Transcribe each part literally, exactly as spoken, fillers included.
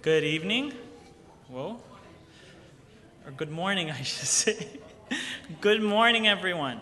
Good evening. Whoa. Or good morning, I should say. Good morning, everyone.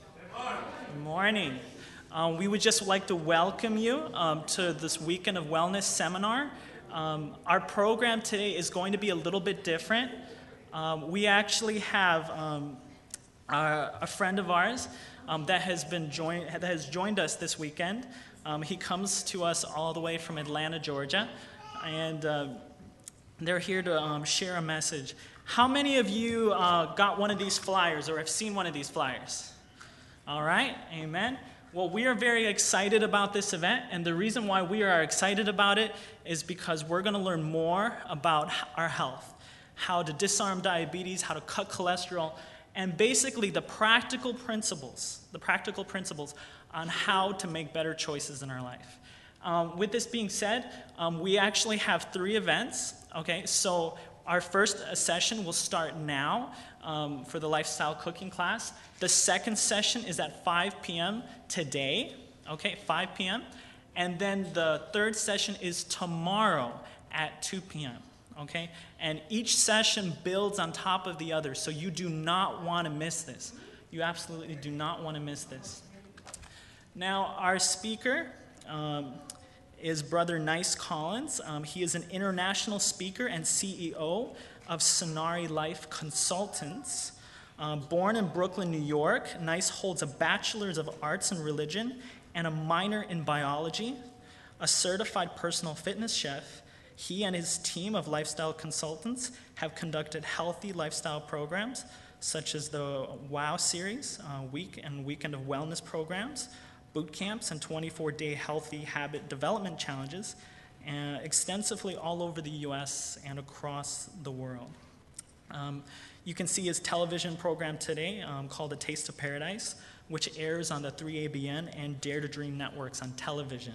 Good morning. Um, we would just like to welcome you um, to this Weekend of Wellness seminar. Um, our program today is going to be a little bit different. Um, we actually have um, our, a friend of ours um, that has been joined that has joined us this weekend. Um, he comes to us all the way from Atlanta, Georgia, and uh, they're here to um, share a message. How many of you uh, got one of these flyers or have seen one of these flyers? All right, amen. Well, we are very excited about this event, and the reason why we are excited about it is because we're going to learn more about our health, how to disarm diabetes, how to cut cholesterol, and basically the practical principles, the practical principles on how to make better choices in our life. Um, with this being said, um, we actually have three events, okay? So our first session will start now um, for the lifestyle cooking class. The second session is at five p.m. today, okay, five p.m. And then the third session is tomorrow at two p.m., okay? And each session builds on top of the other, so you do not want to miss this. You absolutely do not want to miss this. Now, our speaker um, is Brother Nice Collins. Um, he is an international speaker and C E O of Sonari Life Consultants. Um, born in Brooklyn, New York, Nice holds a Bachelor's of Arts in Religion and a minor in Biology. A certified personal fitness chef, he and his team of lifestyle consultants have conducted healthy lifestyle programs such as the WOW series, uh, Week and Weekend of Wellness programs, boot camps, and twenty-four day healthy habit development challenges, uh, extensively all over the U S and across the world. Um, you can see his television program today um, called A Taste of Paradise, which airs on the three A B N and Dare to Dream networks on television.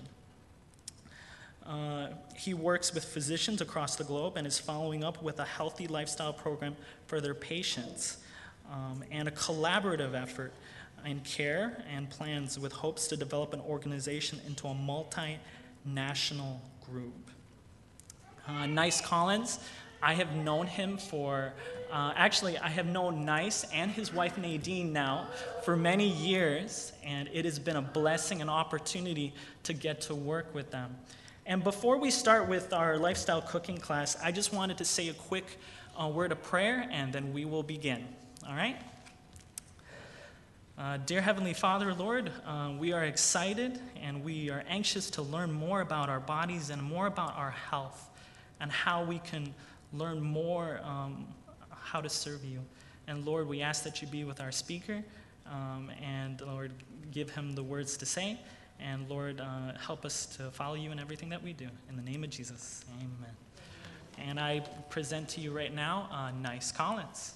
Uh, he works with physicians across the globe and is following up with a healthy lifestyle program for their patients um, and a collaborative effort in care and plans with hopes to develop an organization into a multinational group. Uh, Nice Collins, I have known him for, uh, actually I have known Nice and his wife Nadine now for many years, and it has been a blessing and opportunity to get to work with them. And before we start with our lifestyle cooking class, I just wanted to say a quick uh, word of prayer, and then we will begin, all right? Uh, dear Heavenly Father, Lord, uh, we are excited and we are anxious to learn more about our bodies and more about our health and how we can learn more um, how to serve you. And Lord, we ask that you be with our speaker um, and Lord, give him the words to say. And Lord, uh, help us to follow you in everything that we do. In the name of Jesus, amen. And I present to you right now, uh, Nice Collins.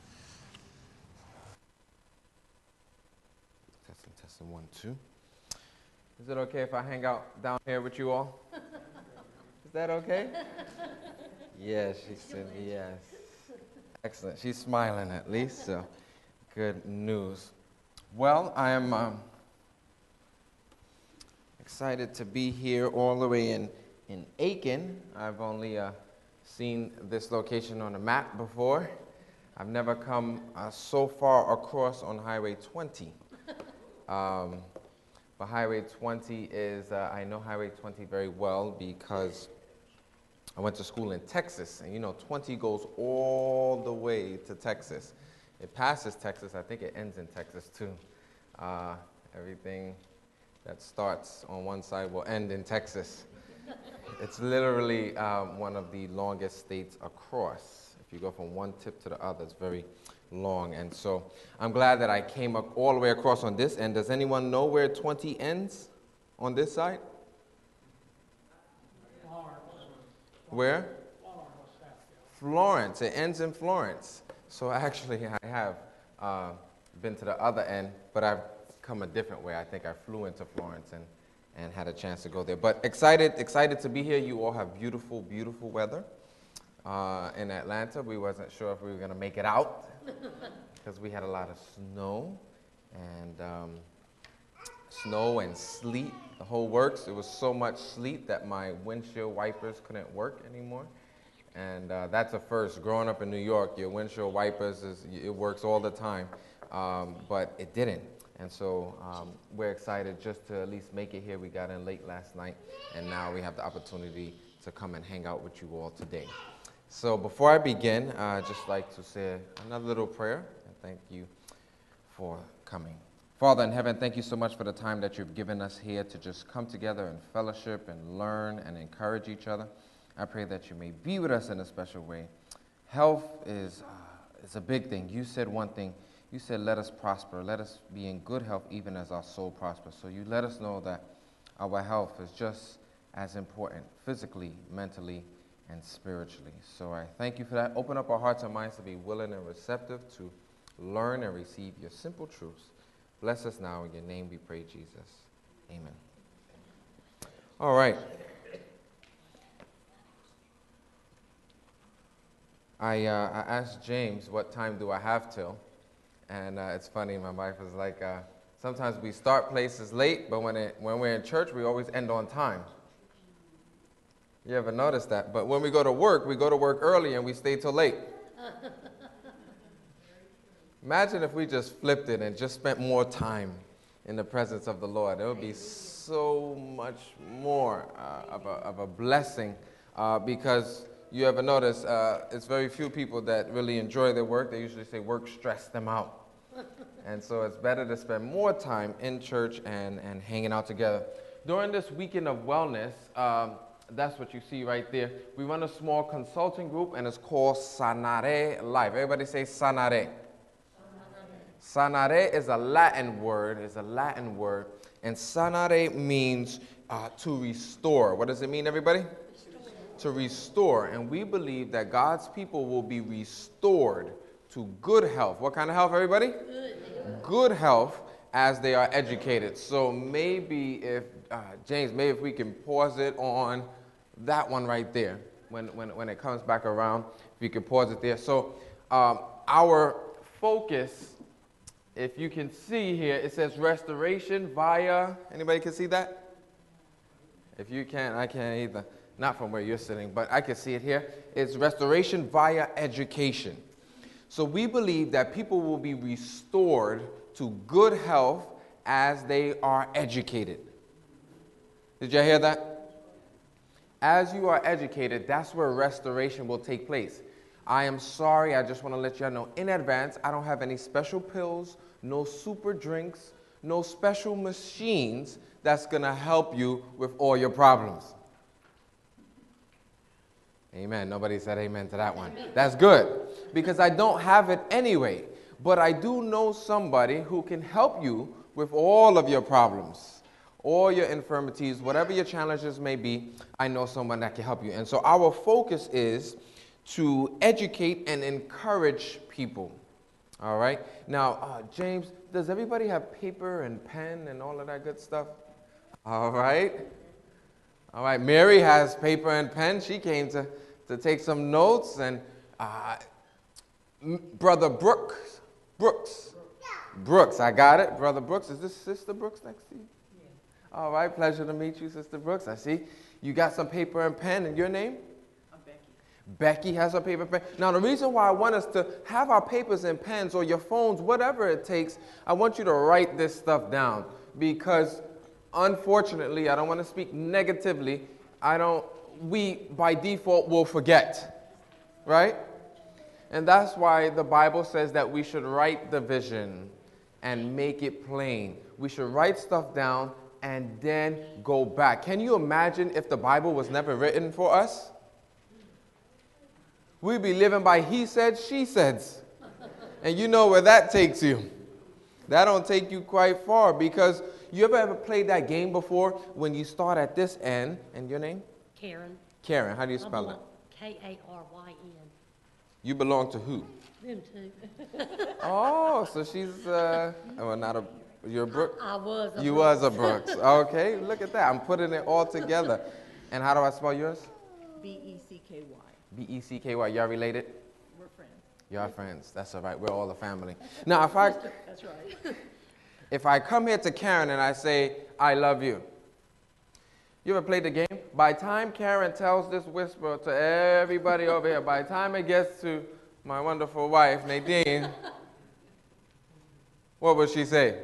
Testing, testing, one, two. Is it okay if I hang out down here with you all? Is that okay? Yes, she said yes. Excellent. She's smiling at least, so good news. Well, I am um, excited to be here all the way in, in Aiken. I've only uh, seen this location on a map before. I've never come uh, so far across on Highway twenty. Um, but Highway twenty is, uh, I know Highway twenty very well because I went to school in Texas, and you know, twenty goes all the way to Texas. It passes Texas, I think it ends in Texas too. Uh, everything that starts on one side will end in Texas. It's literally um, one of the longest states across. If you go from one tip to the other, it's very long. And so I'm glad that I came up all the way across on this end. Does anyone know where twenty ends on this side? Where? Florence. It ends in Florence. So actually I have uh, been to the other end, but I've come a different way. I think I flew into Florence and, and had a chance to go there. But excited, excited to be here. You all have beautiful, beautiful weather uh, in Atlanta. We wasn't sure if we were going to make it out because we had a lot of snow and um, snow and sleet, the whole works. It was so much sleet that my windshield wipers couldn't work anymore. And uh, that's a first. Growing up in New York, your windshield wipers, is, it works all the time, um, but it didn't. And so um, we're excited just to at least make it here. We got in late last night, and now we have the opportunity to come and hang out with you all today. So before I begin, uh, I'd just like to say another little prayer, and thank you for coming. Father in heaven, thank you so much for the time that you've given us here to just come together and fellowship and learn and encourage each other. I pray that you may be with us in a special way. Health is, uh, is a big thing. You said one thing. You said, let us prosper. Let us be in good health even as our soul prospers. So you let us know that our health is just as important physically, mentally, and spiritually. So I thank you for that. Open up our hearts and minds to be willing and receptive to learn and receive your simple truths. Bless us now. In your name we pray, Jesus. Amen. All right. I, uh, I asked James, what time do I have till? And uh, it's funny, my wife was like, uh, sometimes we start places late, but when, it, when we're in church, we always end on time. You ever notice that? But when we go to work, we go to work early and we stay till late. Imagine if we just flipped it and just spent more time in the presence of the Lord. It would be so much more uh, of, a, of a blessing uh, because you ever notice uh, it's very few people that really enjoy their work. They usually say work stress them out. And so it's better to spend more time in church and, and hanging out together. During this weekend of wellness, um, that's what you see right there. We run a small consulting group, and it's called Sanare Life. Everybody say Sanare. Sanare is a Latin word. It's a Latin word. And sanare means uh, to restore. What does it mean, everybody? To restore. And we believe that God's people will be restored to good health. What kind of health, everybody? Good, good health as they are educated. So maybe if, uh, James, maybe if we can pause it on that one right there. When, when, when it comes back around, if you can pause it there. So um, our focus, if you can see here, it says restoration via, anybody can see that? If you can't, I can't either. Not from where you're sitting, but I can see it here. It's restoration via education. So we believe that people will be restored to good health as they are educated. Did you hear that? As you are educated, that's where restoration will take place. I am sorry, I just want to let you know in advance, I don't have any special pills, no super drinks, no special machines that's going to help you with all your problems. Amen. Nobody said amen to that one. That's good, because I don't have it anyway. But I do know somebody who can help you with all of your problems, all your infirmities, whatever your challenges may be. I know someone that can help you. And so our focus is to educate and encourage people. All right. Now, uh, James, does everybody have paper and pen and all of that good stuff? All right. All right. Mary has paper and pen. She came to, to take some notes. And uh, Brother Brooks, Brooks, Brooks, I got it. Brother Brooks, is this Sister Brooks next to you? Yeah. All right. Pleasure to meet you, Sister Brooks. I see you got some paper and pen. And your name? Becky has her paper and pen. Now, the reason why I want us to have our papers and pens or your phones, whatever it takes, I want you to write this stuff down. Because, unfortunately, I don't want to speak negatively, I don't, we, by default, will forget. Right? And that's why the Bible says that we should write the vision and make it plain. We should write stuff down and then go back. Can you imagine if the Bible was never written for us? We'd be living by he said, she says. And you know where that takes you. That don't take you quite far, because you ever ever played that game before when you start at this end, and your name? Karen. Karen, how do you spell it? K A R Y N. You belong to who? Them two. Oh, so she's, uh, well, not a, you're a Brooks? I, I was a You Brooks. was a Brooks. Okay, look at that. I'm putting it all together. And how do I spell yours? B E C K Y. B E C K Y. Y'all related? We're friends. Y'all friends. That's all right. We're all a family. Now, if I, That's right. if I come here to Karen and I say, I love you, You ever played the game? By the time Karen tells this whisper to everybody over here, by the time it gets to my wonderful wife, Nadine, what would she say?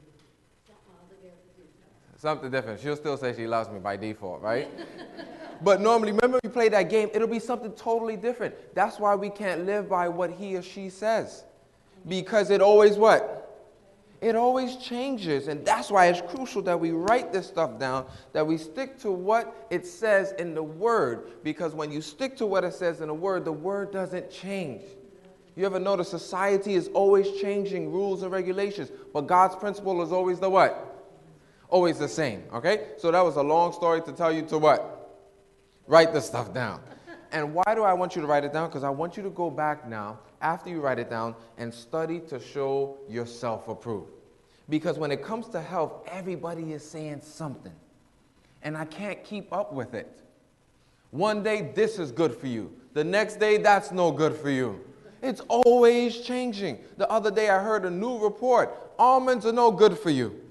Something different. She'll still say she loves me by default, right? But normally, remember we play that game, it'll be something totally different. That's why we can't live by what he or she says. Because it always what? It always changes. And that's why it's crucial that we write this stuff down, that we stick to what it says in the Word. Because when you stick to what it says in the Word, the Word doesn't change. You ever notice society is always changing rules and regulations, but God's principle is always the what? Always the same, okay? So that was a long story to tell you to what? Write the stuff down. And why do I want you to write it down? Because I want you to go back now, after you write it down, and study to show yourself approved. Because when it comes to health, everybody is saying something. And I can't keep up with it. One day, this is good for you. The next day, that's no good for you. It's always changing. The other day, I heard a new report. Almonds are no good for you.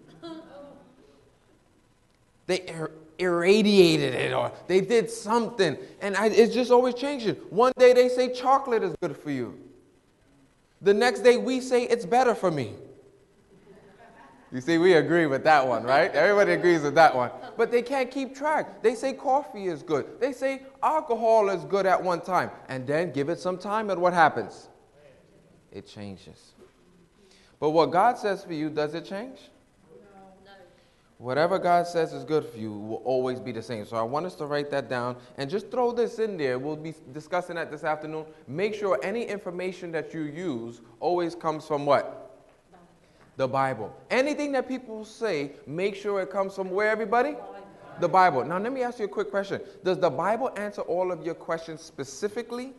They ir- irradiated it, or they did something. And I, it's just always changing. One day, they say chocolate is good for you. The next day, we say it's better for me. You see, we agree with that one, right? Everybody agrees with that one. But they can't keep track. They say coffee is good. They say alcohol is good at one time. And then give it some time, and what happens? It changes. But what God says for you, does it change? No. Whatever God says is good for you will always be the same. So I want us to write that down and just throw this in there. We'll be discussing that this afternoon. Make sure any information that you use always comes from what? The Bible. Anything that people say, make sure it comes from where, everybody? The Bible. Now, let me ask you a quick question. Does the Bible answer all of your questions specifically?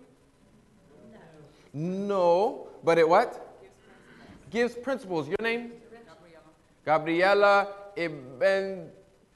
No. No. But it what? Gives principles. Your name? Gabriela Ibn...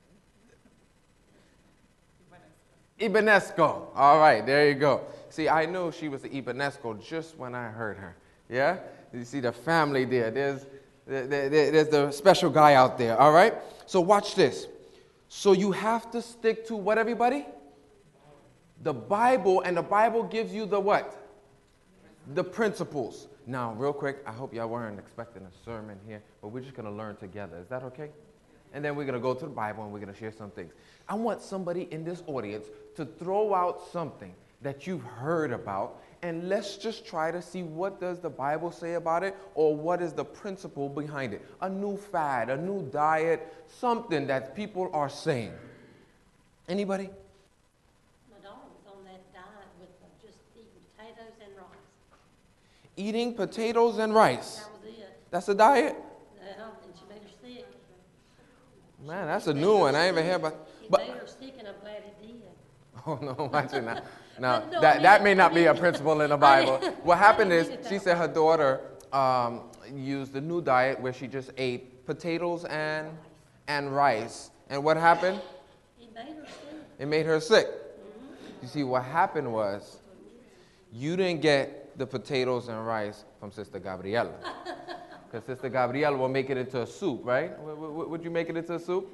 Ibanesco. All right, there you go. See, I knew she was the Ibanesco just when I heard her. Yeah? You see the family there. There's... There's the special guy out there, all right? So watch this. So you have to stick to what, everybody? The Bible, and the Bible gives you the what? The principles. Now, real quick, I hope y'all weren't expecting a sermon here, but we're just going to learn together. Is that okay? And then we're going to go to the Bible, and we're going to share some things. I want somebody in this audience to throw out something that you've heard about, and let's just try to see what does the Bible say about it, or what is the principle behind it. A new fad, a new diet, something that people are saying. Anybody? My daughter was on that diet with uh, just eating potatoes and rice. Eating potatoes and rice. That was it. That's a diet? Uh, and she made her sick. Man, that's a new one. I ain't even heard about. It But made her sick, and I'm glad it did. oh no, watch it now. Now No, I that mean- that may I not be mean- a principle in the Bible. What happened I is didn't mean it she that said her daughter um, used a new diet where she just ate potatoes and and rice. And what happened? It made her sick. It made her sick. You see, what happened was you didn't get the potatoes and rice from Sister Gabriela. Because Sister Gabriela will make it into a soup, right? W- w- would you make it into a soup?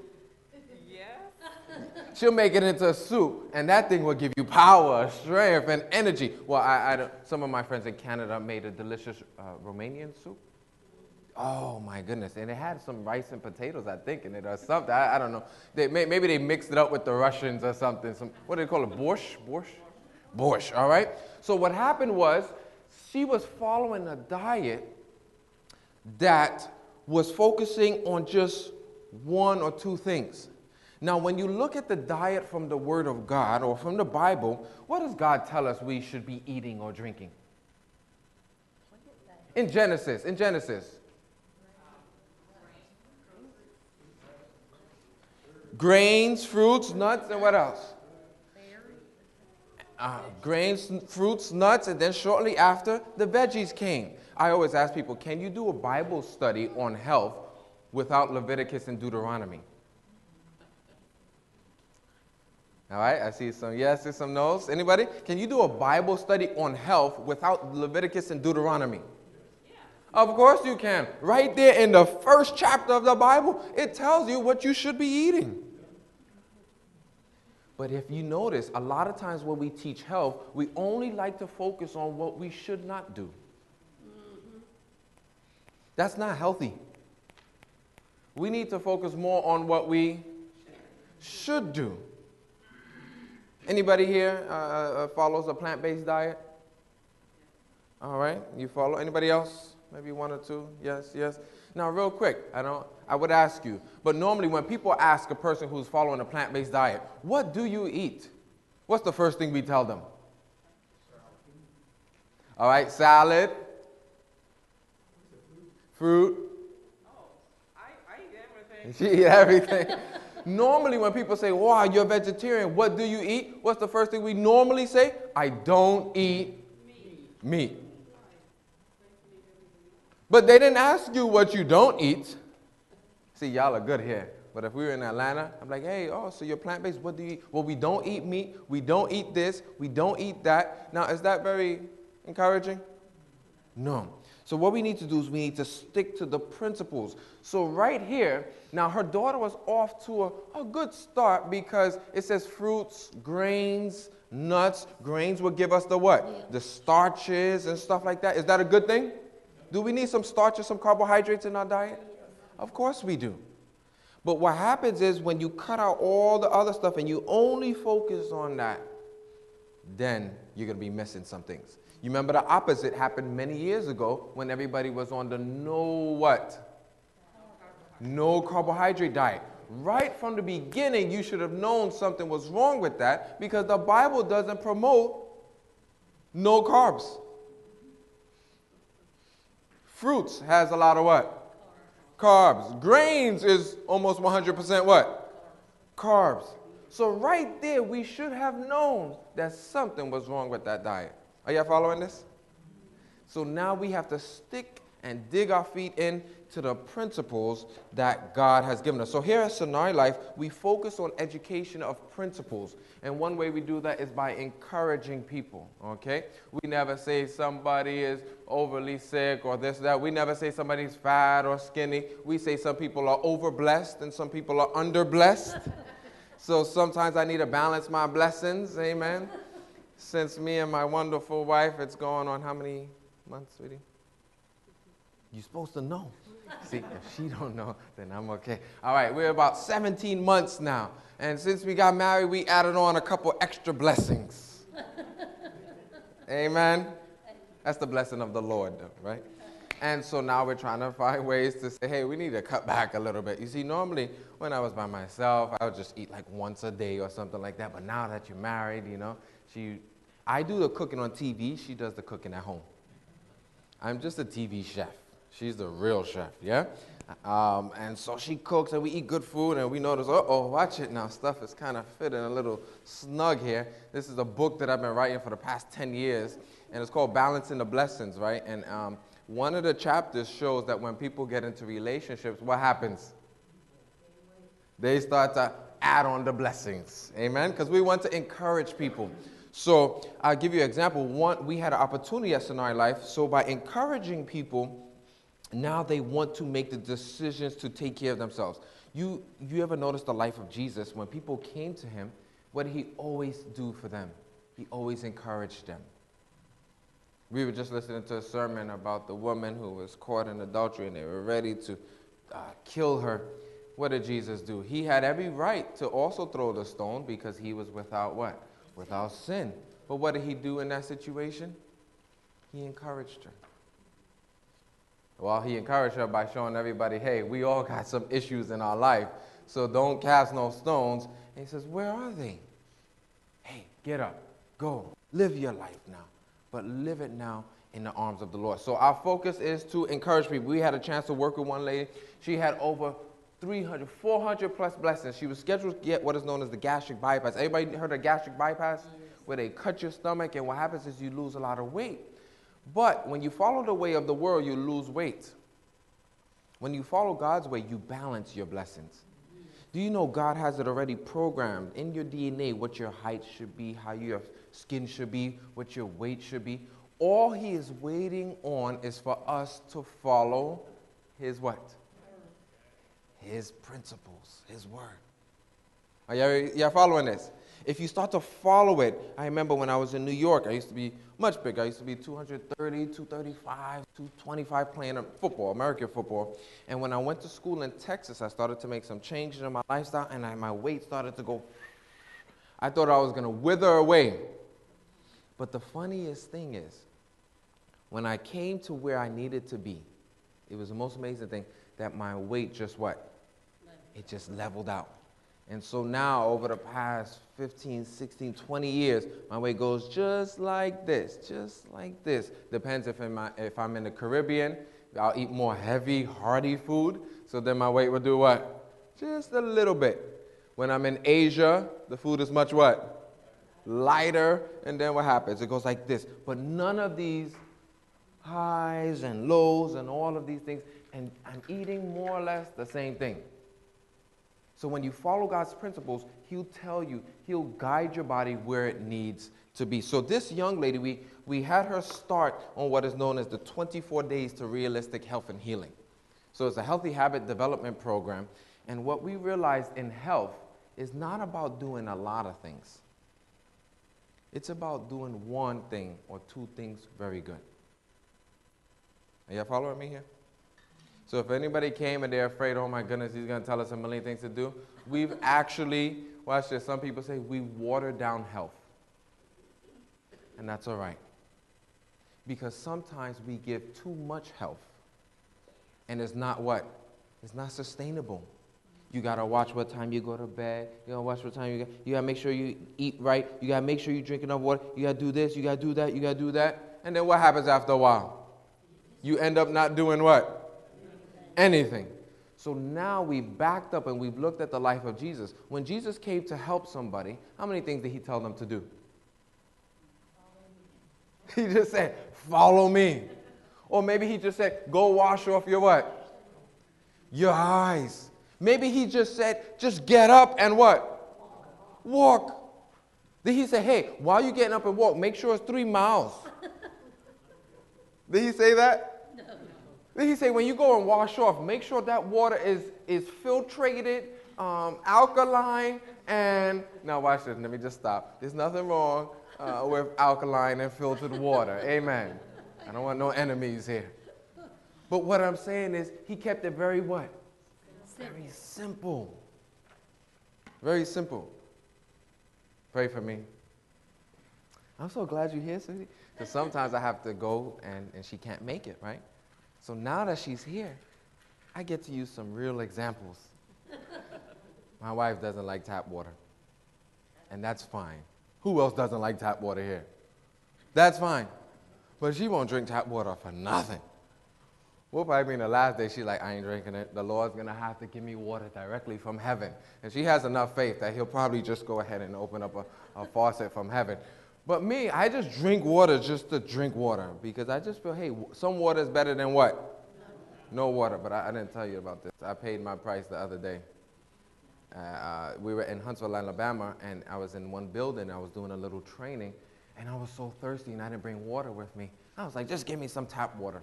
She'll make it into a soup, and that thing will give you power, strength, and energy. Well, I, I don't, some of my friends in Canada made a delicious uh, Romanian soup. Oh, my goodness. And it had some rice and potatoes, I think, in it or something. I, I don't know. They, may, maybe they mixed it up with the Russians or something. Some, what do they call it? Borscht? Borscht? Borscht, all right? So what happened was she was following a diet that was focusing on just one or two things. Now, when you look at the diet from the Word of God or from the Bible, what does God tell us we should be eating or drinking? In Genesis, in Genesis. Grains, fruits, nuts, and what else? Uh, grains, fruits, nuts, and then shortly after, the veggies came. I always ask people, can you do a Bible study on health without Leviticus and Deuteronomy? All right, I see some yeses, some no's. Anybody? Can you do a Bible study on health without Leviticus and Deuteronomy? Yeah. Of course you can. Right there in the first chapter of the Bible, it tells you what you should be eating. But if you notice, a lot of times when we teach health, we only like to focus on what we should not do. Mm-hmm. That's not healthy. We need to focus more on what we should do. Anybody here uh, uh, follows a plant-based diet? All right, you follow. Anybody else? Maybe one or two? Yes, yes. Now, real quick, I don't. I would ask you, but normally when people ask a person who's following a plant-based diet, what do you eat? What's the first thing we tell them? All right, salad, fruit. Oh, I, I eat everything. She eat everything. Normally when people say, wow, you're a vegetarian, what do you eat? What's the first thing we normally say? I don't eat meat. meat. But they didn't ask you what you don't eat. See, y'all are good here. But if we were in Atlanta, I'm like, hey, oh, so you're plant-based, what do you eat? Well, we don't eat meat, we don't eat this, we don't eat that. Now, is that very encouraging? No. So what we need to do is we need to stick to the principles. So right here, now her daughter was off to a, a good start because it says fruits, grains, nuts. Grains will give us the what? Yeah. The starches and stuff like that. Is that a good thing? Do we need some starches, some carbohydrates in our diet? Of course we do. But what happens is when you cut out all the other stuff and you only focus on that, then you're going to be missing some things. You remember the opposite happened many years ago when everybody was on the no what? No carbohydrate diet. Right from the beginning, you should have known something was wrong with that because the Bible doesn't promote no carbs. Fruits has a lot of what? Carbs. Grains is almost one hundred percent what? Carbs. So right there, we should have known that something was wrong with that diet. Are y'all following this? So now we have to stick and dig our feet in to the principles that God has given us. So here at Sonari Life, we focus on education of principles. And one way we do that is by encouraging people, okay? We never say somebody is overly sick or this, that. We never say somebody's fat or skinny. We say some people are overblessed and some people are underblessed. So sometimes I need to balance my blessings, amen? Since me and my wonderful wife, it's going on how many months, sweetie? You're supposed to know. See, if she don't know, then I'm okay. All right, we're about seventeen months now. And since we got married, we added on a couple extra blessings. Amen? That's the blessing of the Lord, though, right? And so now we're trying to find ways to say, hey, we need to cut back a little bit. You see, normally when I was by myself, I would just eat like once a day or something like that. But now that you're married, you know, she, I do the cooking on T V. She does the cooking at home. I'm just a T V chef. She's the real chef, yeah? Um, and so she cooks and we eat good food and we notice, uh-oh, watch it now. Stuff is kind of fitting a little snug here. This is a book that I've been writing for the past ten years, and it's called Balancing the Blessings, right? And um, one of the chapters shows that when people get into relationships, what happens? They start to add on the blessings, amen? Because we want to encourage people. So I'll give you an example. One, we had an opportunity at Sonari Life, so by encouraging people, now they want to make the decisions to take care of themselves. You, you ever notice the life of Jesus? When people came to him, what did he always do for them? He always encouraged them. We were just listening to a sermon about the woman who was caught in adultery and they were ready to uh, kill her. What did Jesus do? He had every right to also throw the stone because he was without what? Without sin. But what did he do in that situation? He encouraged her. Well, he encouraged her by showing everybody, hey, we all got some issues in our life, so don't cast no stones. And he says, where are they? Hey, get up, go, live your life now, but live it now in the arms of the Lord. So our focus is to encourage people. We had a chance to work with one lady. She had over three hundred, four hundred plus blessings. She was scheduled to get what is known as the gastric bypass. Everybody heard of gastric bypass? Where they cut your stomach, and what happens is you lose a lot of weight. But when you follow the way of the world, you lose weight. When you follow God's way, you balance your blessings. Do you know God has it already programmed in your D N A what your height should be, how your skin should be, what your weight should be? All he is waiting on is for us to follow his what? His principles, his word. Are y'all, y'all following this? If you start to follow it, I remember when I was in New York, I used to be much bigger. I used to be two thirty, two thirty-five, two twenty-five playing football, American football. And when I went to school in Texas, I started to make some changes in my lifestyle, and I, my weight started to go. I thought I was going to wither away. But the funniest thing is, when I came to where I needed to be, it was the most amazing thing that my weight just what? It just leveled out. And so now, over the past fifteen, sixteen, twenty years, my weight goes just like this, just like this. Depends if, in my, if I'm in the Caribbean, I'll eat more heavy, hearty food, so then my weight will do what? Just a little bit. When I'm in Asia, the food is much what? Lighter, and then what happens? It goes like this. But none of these highs and lows and all of these things, and I'm eating more or less the same thing. So when you follow God's principles, he'll tell you, he'll guide your body where it needs to be. So this young lady, we, we had her start on what is known as the twenty-four days to Realistic Health and Healing. So it's a healthy habit development program. And what we realized in health is not about doing a lot of things. It's about doing one thing or two things very good. Are y'all following me here? So if anybody came and they're afraid, oh my goodness, he's going to tell us a million things to do, we've actually, watch this, some people say we water down health. And that's all right. Because sometimes we give too much health. And it's not what? It's not sustainable. You got to watch what time you go to bed. You got to watch what time you got. You got to make sure you eat right. You got to make sure you drink enough water. You got to do this. You got to do that. You got to do that. And then what happens after a while? You end up not doing what? Anything. So now we've backed up and we've looked at the life of Jesus. When Jesus came to help somebody, how many things did he tell them to do? He just said, follow me. Or maybe he just said, go wash off your what? Your eyes. Maybe he just said, just get up and what? Walk. Did he say, hey, while you're getting up and walk, make sure it's three miles? Did he say that? Then he say, when you go and wash off, make sure that water is, is filtrated, um, alkaline, and... Now watch this. Let me just stop. There's nothing wrong uh, with alkaline and filtered water. Amen. I don't want no enemies here. But what I'm saying is, he kept it very what? Very simple. Very simple. Pray for me. I'm so glad you're here, Susie. Because sometimes I have to go and, and she can't make it, right? So now that she's here, I get to use some real examples. My wife doesn't like tap water, and that's fine. Who else doesn't like tap water here? That's fine. But she won't drink tap water for nothing. We'll probably be in the last day, she's like, I ain't drinking it. The Lord's going to have to give me water directly from heaven. And she has enough faith that he'll probably just go ahead and open up a, a faucet from heaven. But me, I just drink water just to drink water because I just feel, hey, some water is better than what? No water. But I, I didn't tell you about this. I paid my price the other day. Uh, uh, we were in Huntsville, Alabama, and I was in one building. I was doing a little training, and I was so thirsty, and I didn't bring water with me. I was like, just give me some tap water.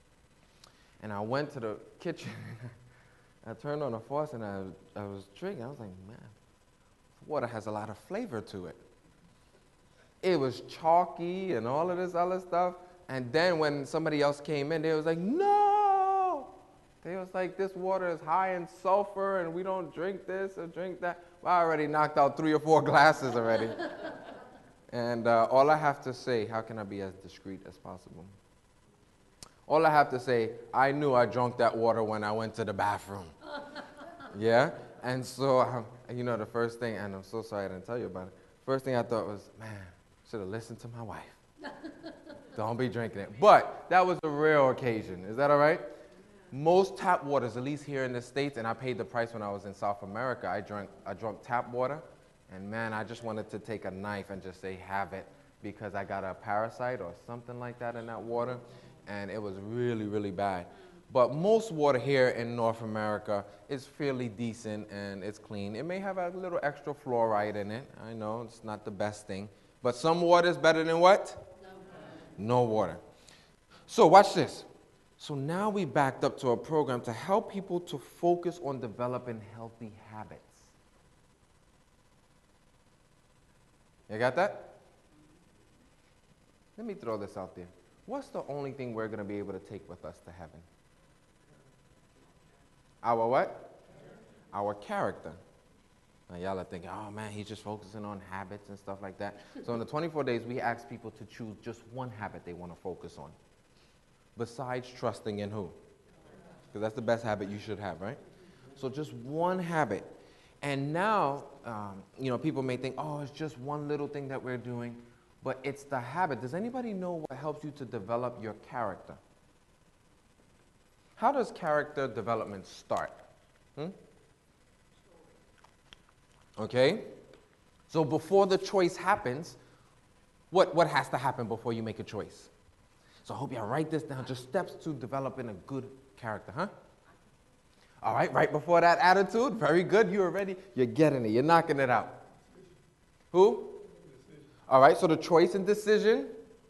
And I went to the kitchen. I turned on the faucet, and I, I was drinking. I was like, man, water has a lot of flavor to it. It was chalky and all of this other stuff. And then when somebody else came in, they was like, no. They was like, this water is high in sulfur and we don't drink this or drink that. Well, I already knocked out three or four glasses already. And uh, all I have to say, how can I be as discreet as possible? All I have to say, I knew I drank that water when I went to the bathroom. Yeah? And so, um, you know, the first thing, and I'm so sorry I didn't tell you about it. First thing I thought was, man, should have listened to my wife. Don't be drinking it. But that was a rare occasion. Is that all right? Most tap waters, at least here in the States, and I paid the price when I was in South America, I drank, I drank tap water. And man, I just wanted to take a knife and just say, have it, because I got a parasite or something like that in that water. And it was really, really bad. But most water here in North America is fairly decent and it's clean. It may have a little extra fluoride in it. I know it's not the best thing. But some water is better than what? No water. No water. So watch this. So now we backed up to a program to help people to focus on developing healthy habits. You got that? Let me throw this out there. What's the only thing we're going to be able to take with us to heaven? Our what? Our character. Now y'all are thinking, oh man, he's just focusing on habits and stuff like that. So in the twenty-four days, we ask people to choose just one habit they want to focus on. Besides trusting in who? Because that's the best habit you should have, right? So just one habit. And now, um, you know, people may think, oh, it's just one little thing that we're doing. But it's the habit. Does anybody know what helps you to develop your character? How does character development start? Hmm? Okay? So before the choice happens, what, what has to happen before you make a choice? So I hope y'all write this down. Just steps to developing a good character, huh? All right, right before that attitude. Very good. You're ready. You're getting it. You're knocking it out. Who? All right, so the choice and decision.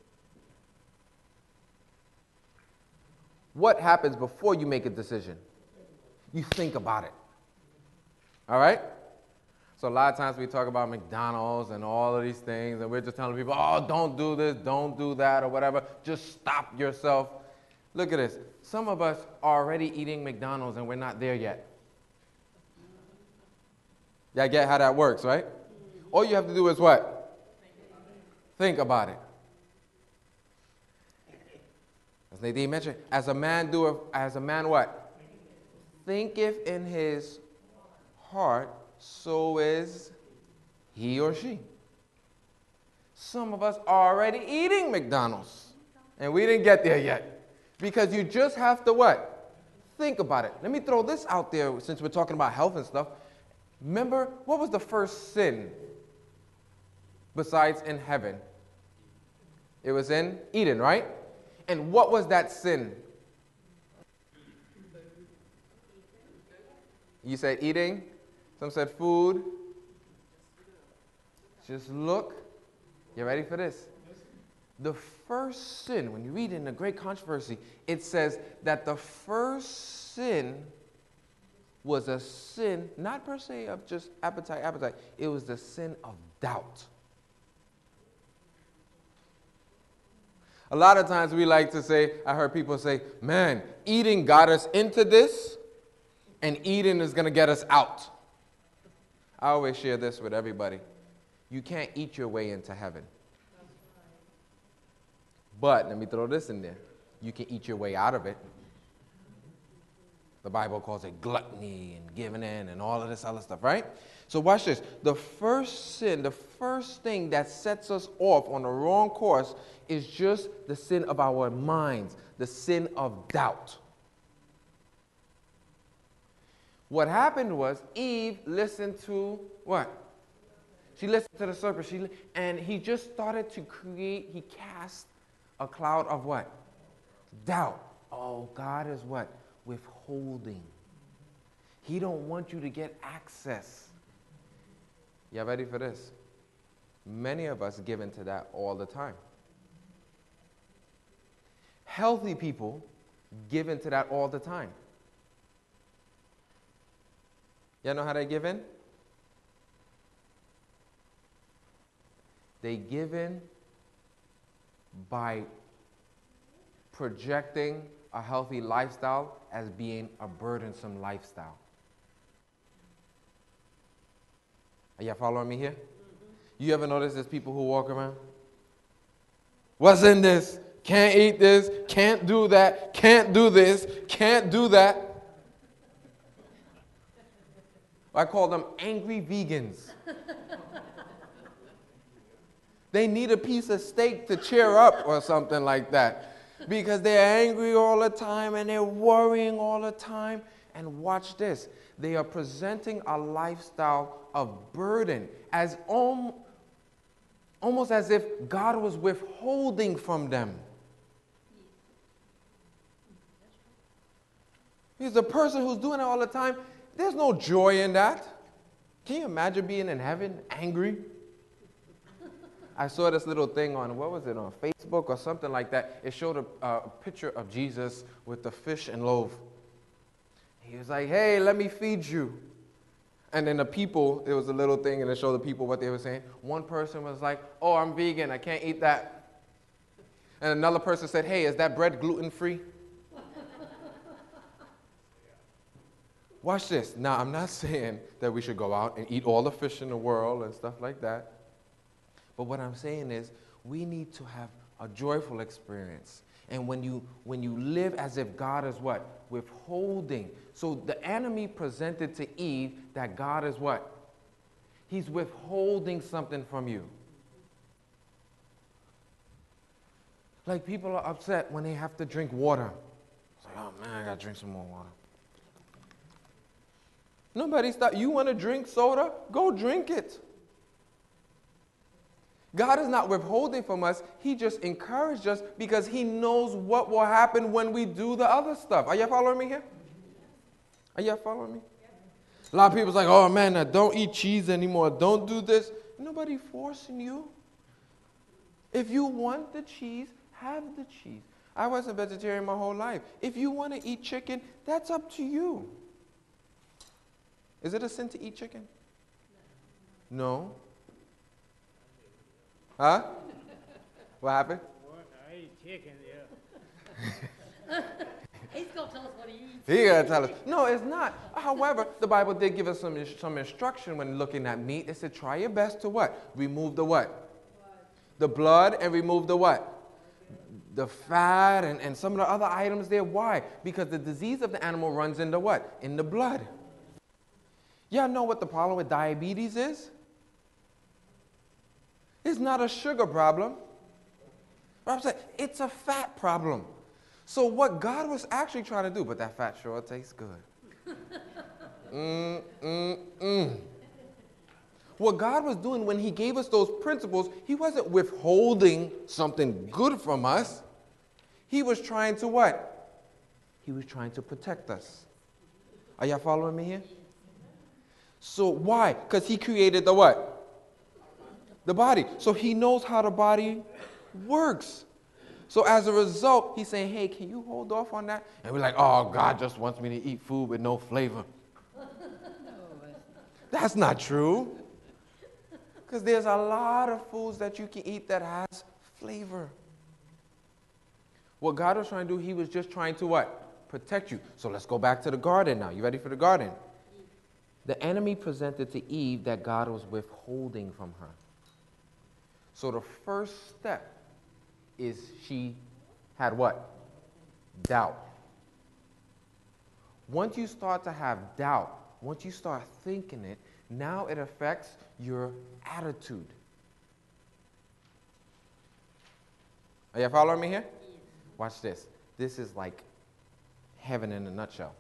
What happens before you make a decision? You think about it. All right? So a lot of times we talk about McDonald's and all of these things, and we're just telling people, oh, don't do this, don't do that, or whatever. Just stop yourself. Look at this. Some of us are already eating McDonald's, and we're not there yet. Y'all get how that works, right? All you have to do is what? Think about it. As Nadine mentioned, as a man doeth, as a man what? Thinketh in his heart, so is he or she. Some of us are already eating McDonald's, and we didn't get there yet. Because you just have to what? Think about it. Let me throw this out there since we're talking about health and stuff. Remember, what was the first sin besides in heaven? It was in Eden, right? And what was that sin? You said eating. Some said food. Just look. You ready for this? The first sin, when you read in the Great Controversy, it says that the first sin was a sin, not per se of just appetite, appetite. It was the sin of doubt. A lot of times we like to say, I heard people say, man, eating got us into this, and eating is going to get us out. I always share this with everybody. You can't eat your way into heaven. But, let me throw this in there. You can eat your way out of it. The Bible calls it gluttony and giving in and all of this other stuff, right? So watch this. The first sin, the first thing that sets us off on the wrong course is just the sin of our minds, the sin of doubt. What happened was Eve listened to what? She listened to the serpent, she, and he just started to create, he cast a cloud of what? Doubt. Oh, God is what? Withholding. He don't want you to get access. Y'all ready for this? Many of us give into that all the time. Healthy people give into that all the time. Y'all know how they give in? They give in by projecting a healthy lifestyle as being a burdensome lifestyle. Are y'all following me here? Mm-hmm. You ever notice there's people who walk around? What's in this? Can't eat this, can't do that, can't do this, can't do that. I call them angry vegans. They need a piece of steak to cheer up or something like that because they're angry all the time and they're worrying all the time. And watch this. They are presenting a lifestyle of burden as om- almost as if God was withholding from them. Because the person who's doing it all the time, there's no joy in that. Can you imagine being in heaven angry? I saw this little thing on, what was it, on Facebook or something like that. It showed a, uh, a picture of Jesus with the fish and loaf. He was like, hey, let me feed you. And then the people, it was a little thing, and it showed the people what they were saying. One person was like, oh, I'm vegan, I can't eat that. And another person said, hey, is that bread gluten-free? Watch this. Now, I'm not saying that we should go out and eat all the fish in the world and stuff like that. But what I'm saying is we need to have a joyful experience. And when you, when you live as if God is what? Withholding. So the enemy presented to Eve that God is what? He's withholding something from you. Like people are upset when they have to drink water. It's like, oh man, I gotta drink some more water. Nobody stop. You want to drink soda? Go drink it. God is not withholding from us. He just encouraged us because he knows what will happen when we do the other stuff. Are you following me here? Are you following me? A lot of people's like, oh man, now don't eat cheese anymore. Don't do this. Nobody forcing you. If you want the cheese, have the cheese. I was a vegetarian my whole life. If you want to eat chicken, that's up to you. Is it a sin to eat chicken? No. Huh? What happened? What? I eat chicken, yeah. He's gonna tell us what he eats. He gotta tell us. No, it's not. However, the Bible did give us some, some instruction when looking at meat. It said, try your best to what? Remove the what? The blood and remove the what? The fat and, and some of the other items there. Why? Because the disease of the animal runs in the what? In the blood. Y'all know what the problem with diabetes is? It's not a sugar problem. I'm saying it's a fat problem. So what God was actually trying to do, but that fat sure tastes good. mm, mm, mm. What God was doing when he gave us those principles, he wasn't withholding something good from us. He was trying to what? He was trying to protect us. Are y'all following me here? So why? Because he created the what? The body. So he knows how the body works. So as a result, he's saying, hey, can you hold off on that? And we're like, oh, God just wants me to eat food with no flavor. That's not true. Because there's a lot of foods that you can eat that has flavor. What God was trying to do, he was just trying to what? Protect you. So let's go back to the garden now. You ready for the garden? The enemy presented to Eve that God was withholding from her. So the first step is she had what? Doubt. Once you start to have doubt, once you start thinking it, now it affects your attitude. Are you following me here? Watch this. This is like heaven in a nutshell.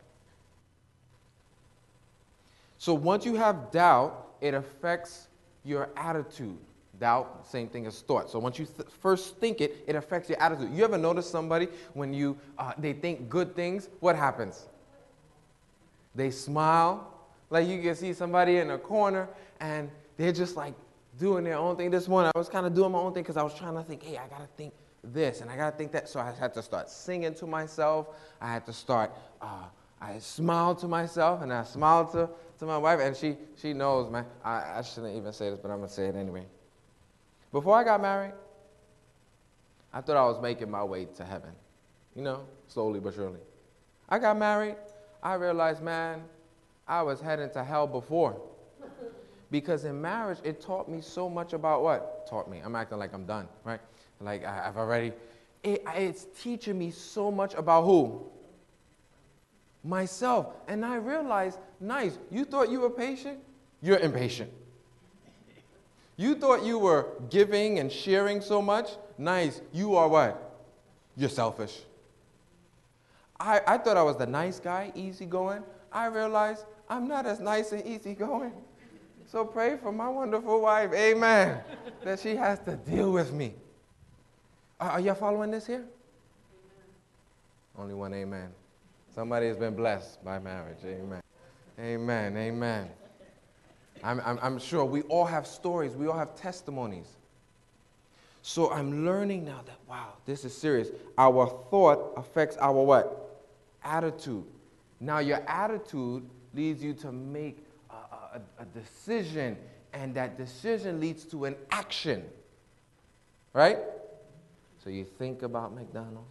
So once you have doubt, it affects your attitude. Doubt, same thing as thought. So once you th- first think it, it affects your attitude. You ever notice somebody when you uh, they think good things, what happens? They smile. Like you can see somebody in a corner and they're just like doing their own thing. This morning I was kind of doing my own thing because I was trying to think, hey, I got to think this and I got to think that. So I had to start singing to myself. I had to start, uh, I smiled to myself and I smiled to, to my wife. And she, she knows, man. I, I shouldn't even say this, but I'm going to say it anyway. Before I got married, I thought I was making my way to heaven. You know, slowly but surely. I got married. I realized, man, I was heading to hell before. Because in marriage, it taught me so much about what? Taught me. I'm acting like I'm done, right? Like I, I've already, it, it's teaching me so much about who? Myself. And I realized, nice, you thought you were patient? You're impatient. You thought you were giving and sharing so much? Nice, you are what? You're selfish. I, I thought I was the nice guy, easygoing. I realized I'm not as nice and easygoing. So pray for my wonderful wife, amen, that she has to deal with me. Are, are y'all following this here? Amen. Only one amen. Somebody has been blessed by marriage, amen. Amen, amen. I'm, I'm, I'm sure we all have stories, we all have testimonies. So I'm learning now that, wow, this is serious. Our thought affects our what? Attitude. Now your attitude leads you to make a, a, a decision, and that decision leads to an action, right? So you think about McDonald's.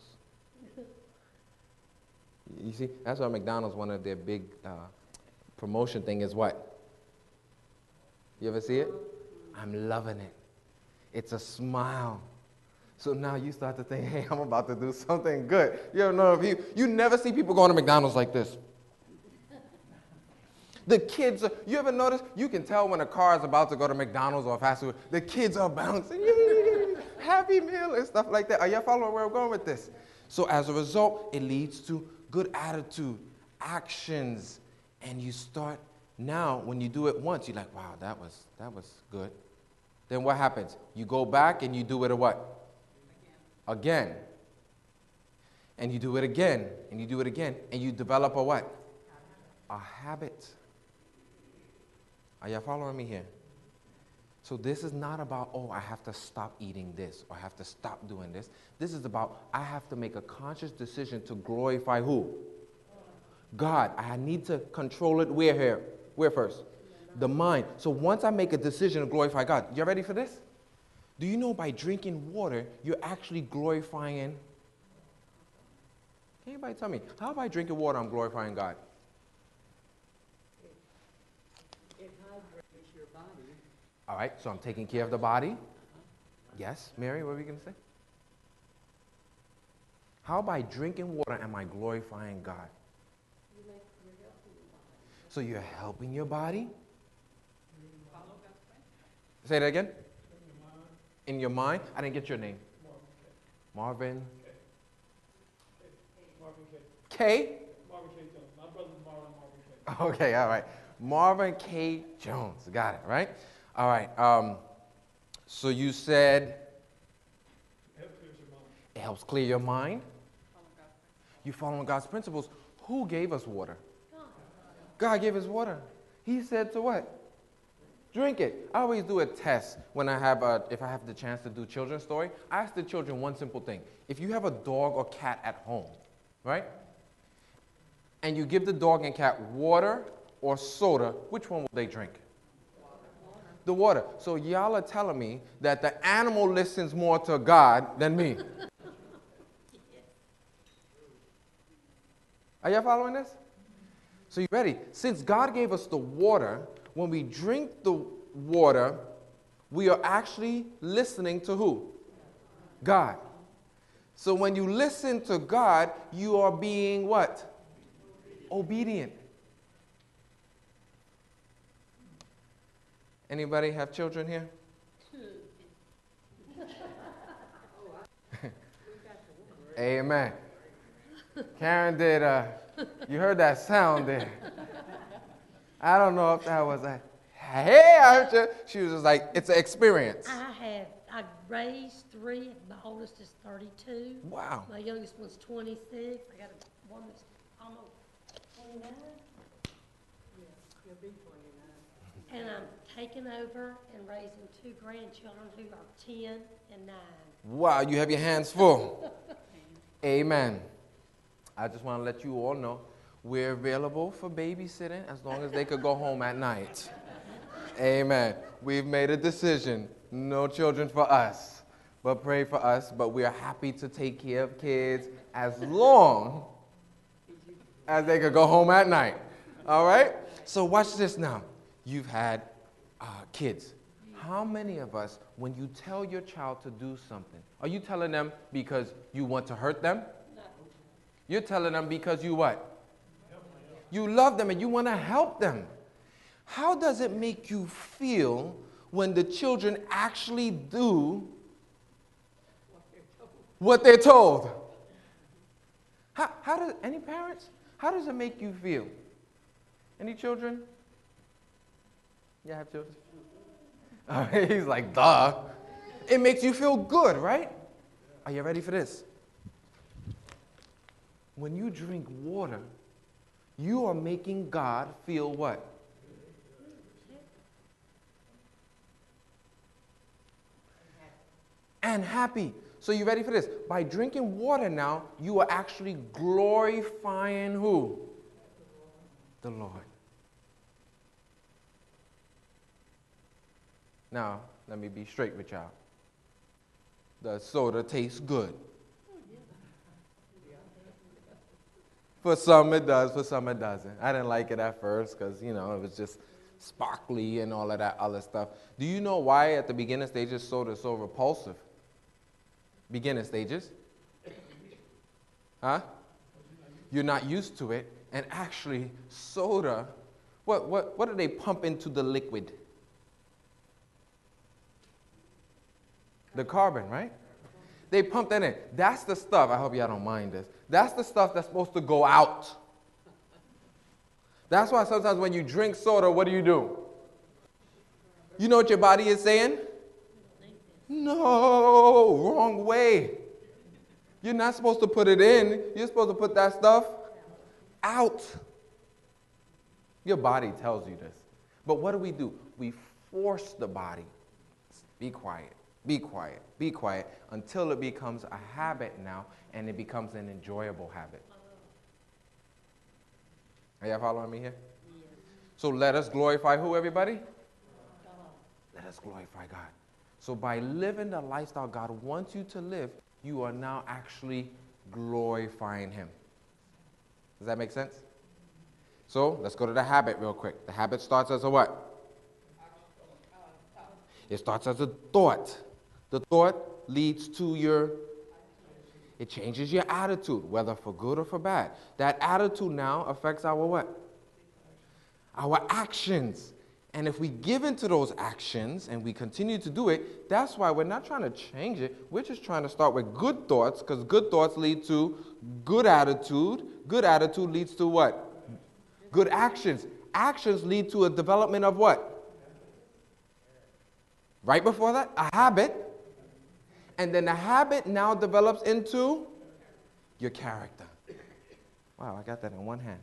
You see, that's why McDonald's, one of their big uh, promotion thing is what? You ever see it? I'm loving it. It's a smile. So now you start to think, hey, I'm about to do something good. You ever know if you, you never see people going to McDonald's like this. The kids, are, you ever notice? You can tell when a car is about to go to McDonald's or fast food. The kids are bouncing, Happy Meal and stuff like that. Are y'all following where I'm going with this? So as a result, it leads to good attitude, actions, and you start now. When you do it once, you're like, wow, that was that was good. Then what happens? You go back and you do it a what? Again. Again. And you do it again, and you do it again, and you develop a what? A habit. Are y'all following me here? So this is not about, oh, I have to stop eating this, or I have to stop doing this. This is about, I have to make a conscious decision to glorify who? God. I need to control it where here? Where first? The mind. So once I make a decision to glorify God, you ready for this? Do you know by drinking water, you're actually glorifying? Can anybody tell me, how by drinking water I'm glorifying God? It hydrates your body. All right, so I'm taking care of the body. Yes, Mary, what were you going to say? How by drinking water am I glorifying God? So you're helping your body? Say that again. In your mind? I didn't get your name. Marvin. Marvin K. K? Marvin K. Jones. My brother's Marvin, Marvin K. Okay, all right. Marvin K. Jones. Got it, right? All right. Um, so you said it helps clear your mind. You following God's principles. Who gave us water? God gave us water. He said to what? Drink it. I always do a test when I have a, if I have the chance to do children's story. I ask the children one simple thing. If you have a dog or cat at home, right? And you give the dog and cat water or soda, which one will they drink? The water. So y'all are telling me that the animal listens more to God than me. Are y'all following this? So you ready? Since God gave us the water, when we drink the water, we are actually listening to who? God. So when you listen to God, you are being what? Obedient. Anybody have children here? Amen. Karen did, uh, you heard that sound there. I don't know if that was a, hey, I heard you. She was just like, it's an experience. I have, I raised three, my oldest is thirty-two. Wow. My youngest one's twenty-six, I got a one that's almost twenty-nine. You'll be twenty-nine. And I'm taking over and raising two grandchildren who are ten and nine. Wow, you have your hands full. Amen. I just want to let you all know we're available for babysitting as long as they could go home at night. Amen. We've made a decision. No children for us, but pray for us. But we are happy to take care of kids as long as they could go home at night. All right? So watch this now. You've had uh, kids. How many of us, when you tell your child to do something, are you telling them because you want to hurt them? No. You're telling them because you what? You love them and you want to help them. How does it make you feel when the children actually do what they're told? How, how does, any parents, how does it make you feel? Any children? You have children? Uh, he's like, duh. It makes you feel good, right? Are you ready for this? When you drink water, you are making God feel what? And happy. So you ready for this? By drinking water now, you are actually glorifying who? The Lord. Now, let me be straight with y'all. The soda tastes good. For some it does, for some it doesn't. I didn't like it at first because, you know, it was just sparkly and all of that other stuff. Do you know why at the beginning stages soda is so repulsive? Beginning stages? Huh? You're not used to it. And actually, soda, what, what, what do they pump into the liquid? The carbon, right? They pump that in. That's the stuff, I hope y'all don't mind this. That's the stuff that's supposed to go out. That's why sometimes when you drink soda, what do you do? You know what your body is saying? No, wrong way. You're not supposed to put it in. You're supposed to put that stuff out. Your body tells you this. But what do we do? We force the body. Be quiet, be quiet, be quiet, until it becomes a habit now, and it becomes an enjoyable habit. Are y'all following me here? Yes. So let us glorify who, everybody? God. Let us glorify God. So by living the lifestyle God wants you to live, you are now actually glorifying Him. Does that make sense? So let's go to the habit real quick. The habit starts as a what? It starts as a thought. The thought leads to your, it changes your attitude, whether for good or for bad. That attitude now affects our what? Our actions. And if we give into those actions and we continue to do it, that's why we're not trying to change it. We're just trying to start with good thoughts, because good thoughts lead to good attitude. Good attitude leads to what? Good actions. Actions lead to a development of what? Right before that, a habit. And then the habit now develops into your character. Wow, I got that in one hand.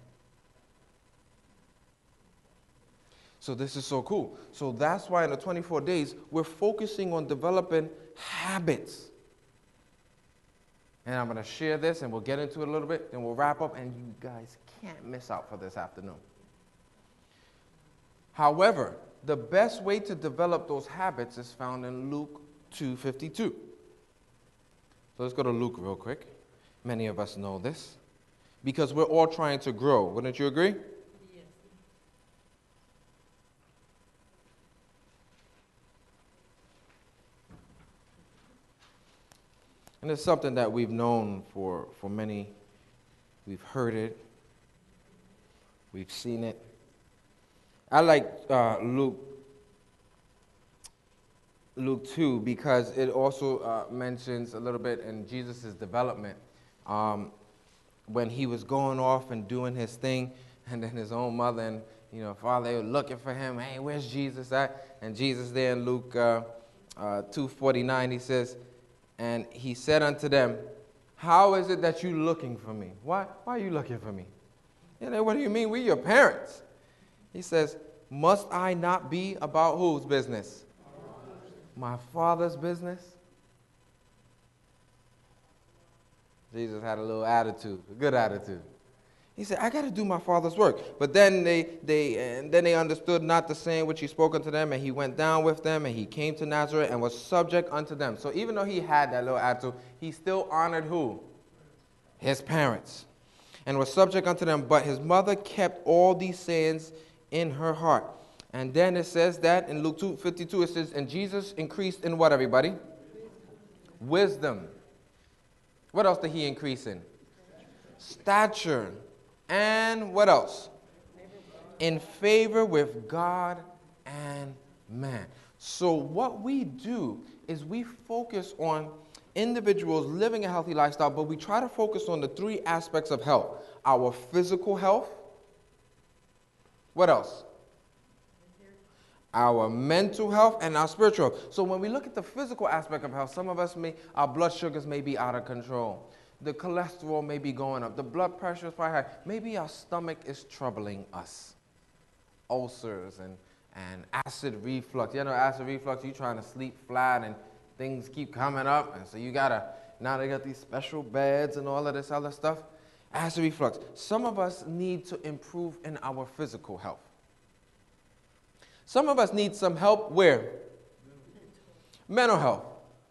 So this is so cool. So that's why in the twenty-four days, we're focusing on developing habits. And I'm going to share this, and we'll get into it a little bit, then we'll wrap up, and you guys can't miss out for this afternoon. However, the best way to develop those habits is found in Luke two fifty-two. So let's go to Luke real quick. Many of us know this, because we're all trying to grow. Wouldn't you agree? Yes. And it's something that we've known for, for many. We've heard it. We've seen it. I like uh, Luke, Luke two because it also uh, mentions a little bit in Jesus' development. Um, when he was going off and doing his thing, and then his own mother and, you know, father, they were looking for him. Hey, where's Jesus at? And Jesus there in Luke uh, uh, two forty-nine, he says, and he said unto them, how is it that you looking for me? Why, why are you looking for me? You know, what do you mean? We're your parents. He says, must I not be about whose business? My Father's business? Jesus had a little attitude, a good attitude. He said, I got to do my Father's work. But then they, they, and then they understood not the saying which he spoke unto them, and he went down with them, and he came to Nazareth and was subject unto them. So even though he had that little attitude, he still honored who? His parents. And was subject unto them, but his mother kept all these sayings in her heart. And then it says that in Luke two fifty-two, it says, and Jesus increased in what, everybody? Wisdom. What else did he increase in? Stature. And what else? In favor with God and man. So what we do is we focus on individuals living a healthy lifestyle, but we try to focus on the three aspects of health. Our physical health. What else? Our mental health and our spiritual health. So when we look at the physical aspect of health, some of us may, our blood sugars may be out of control. The cholesterol may be going up. The blood pressure is probably high. Maybe our stomach is troubling us. Ulcers and, and acid reflux. You know, acid reflux, you're trying to sleep flat and things keep coming up. And so you got to, now they got these special beds and all of this other stuff. Acid reflux. Some of us need to improve in our physical health. Some of us need some help where? Mental health.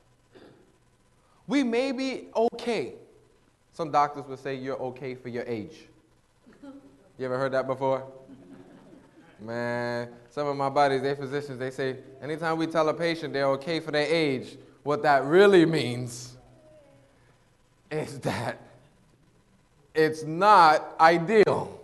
We may be okay. Some doctors would say you're okay for your age. You ever heard that before? Man, some of my buddies, they physicians, they say anytime we tell a patient they're okay for their age, what that really means is that it's not ideal.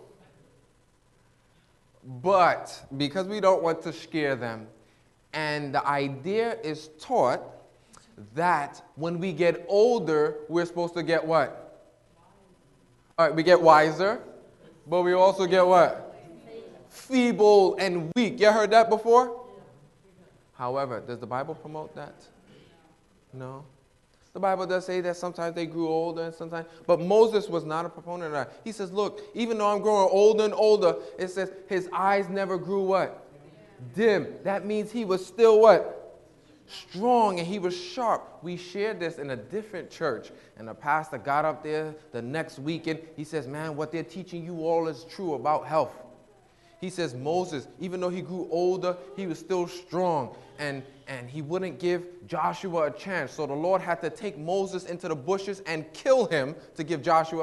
But because we don't want to scare them, and the idea is taught that when we get older, we're supposed to get what? All right, we get wiser, but we also get what? Feeble and weak. You heard that before? However, does the Bible promote that? No. The Bible does say that sometimes they grew older and sometimes, but Moses was not a proponent of that. He says, look, even though I'm growing older and older, it says his eyes never grew what? Dim. That means he was still what? Strong, and he was sharp. We shared this in a different church, and the pastor got up there the next weekend. He says, man, what they're teaching you all is true about health. He says Moses, even though he grew older, he was still strong, and, and he wouldn't give Joshua a chance. So the Lord had to take Moses into the bushes and kill him to give Joshua.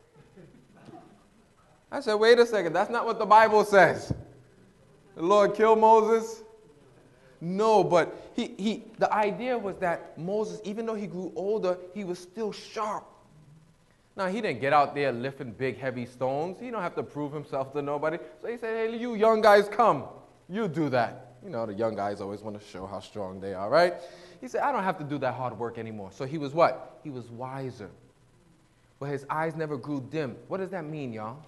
I said, wait a second, that's not what the Bible says. The Lord killed Moses? No, but he, he, the idea was that Moses, even though he grew older, he was still sharp. Now, he didn't get out there lifting big, heavy stones. He don't have to prove himself to nobody. So he said, hey, you young guys, come. You do that. You know, the young guys always want to show how strong they are, right? He said, I don't have to do that hard work anymore. So he was what? He was wiser. But his eyes never grew dim. What does that mean, y'all?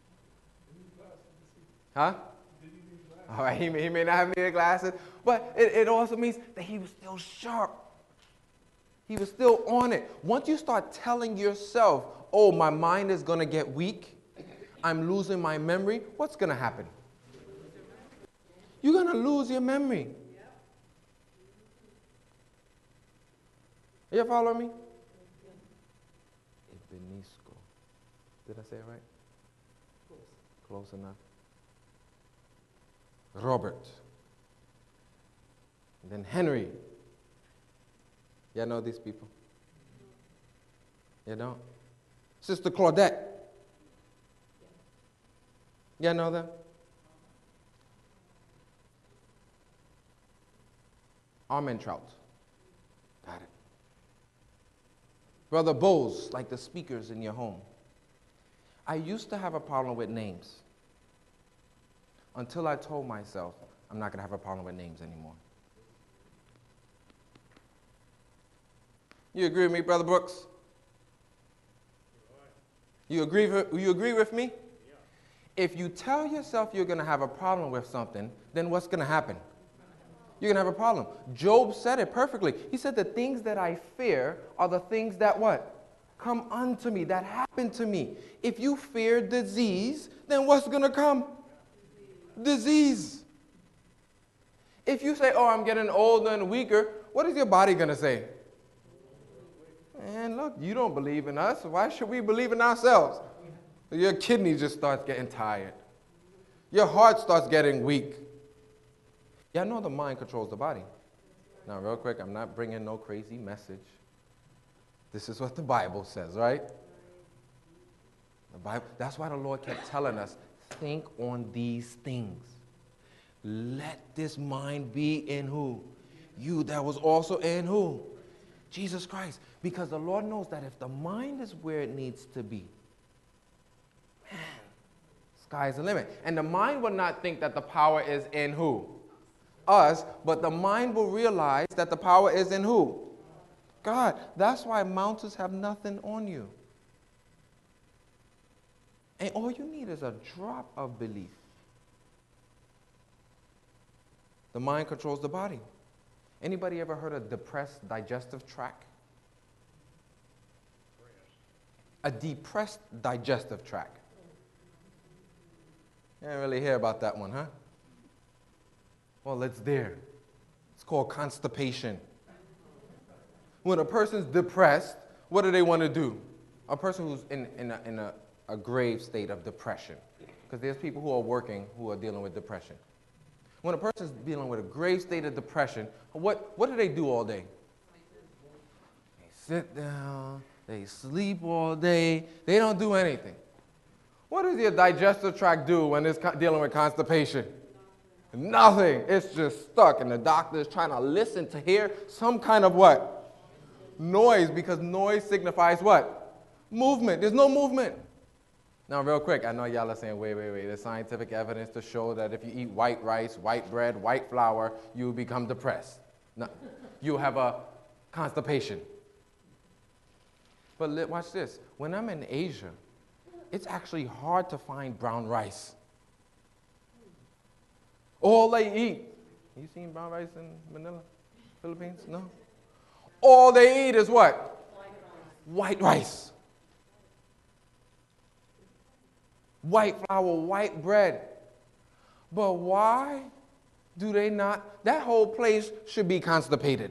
Huh? All right, he may, he may not have any glasses, but it, it also means that he was still sharp. He was still on it. Once you start telling yourself, oh, my mind is going to get weak, I'm losing my memory, what's going to happen? You're going to lose your memory. Are you following me? Ebenisco. Did I say it right? Close enough. Robert. And then Henry. Y'all know these people? You don't? Sister Claudette. Y'all know them? Armentrout. Got it. Brother Bose, like the speakers in your home. I used to have a problem with names until I told myself I'm not going to have a problem with names anymore. You agree with me, Brother Brooks? You agree with, you agree with me? If you tell yourself you're going to have a problem with something, then what's going to happen? You're going to have a problem. Job said it perfectly. He said, the things that I fear are the things that what? Come unto me, that happen to me. If you fear disease, then what's going to come? Disease. If you say, oh, I'm getting older and weaker, what is your body going to say? Man, look, you don't believe in us. Why should we believe in ourselves? Your kidney just starts getting tired. Your heart starts getting weak. Y'all know the mind controls the body. Now, real quick, I'm not bringing no crazy message. This is what the Bible says, right? The Bible, that's why the Lord kept telling us, think on these things. Let this mind be in who? You that was also in who? Jesus Christ. Because the Lord knows that if the mind is where it needs to be, man, sky's the limit. And the mind will not think that the power is in who? Us. But the mind will realize that the power is in who? God. That's why mountains have nothing on you. And all you need is a drop of belief. The mind controls the body. Anybody ever heard of depressed digestive tract? A depressed digestive tract. You didn't really hear about that one, huh? Well, it's there. It's called constipation. When a person's depressed, what do they want to do? A person who's in, in, a, in a, a grave state of depression. Because there's people who are working who are dealing with depression. When a person's dealing with a grave state of depression, what, what do they do all day? They sit down, they sleep all day, they don't do anything. What does your digestive tract do when it's co- dealing with constipation? Nothing. It's just stuck, and the doctor is trying to listen to hear some kind of what? Noise, because noise signifies what? Movement. There's no movement. Now, real quick, I know y'all are saying, wait, wait, wait. There's scientific evidence to show that if you eat white rice, white bread, white flour, you will become depressed. No, you have a constipation. But li- watch this. When I'm in Asia, it's actually hard to find brown rice. All they eat. You seen brown rice in Manila, Philippines? No? All they eat is what? White rice. White rice. White flour, white bread. But why do they not? That whole place should be constipated.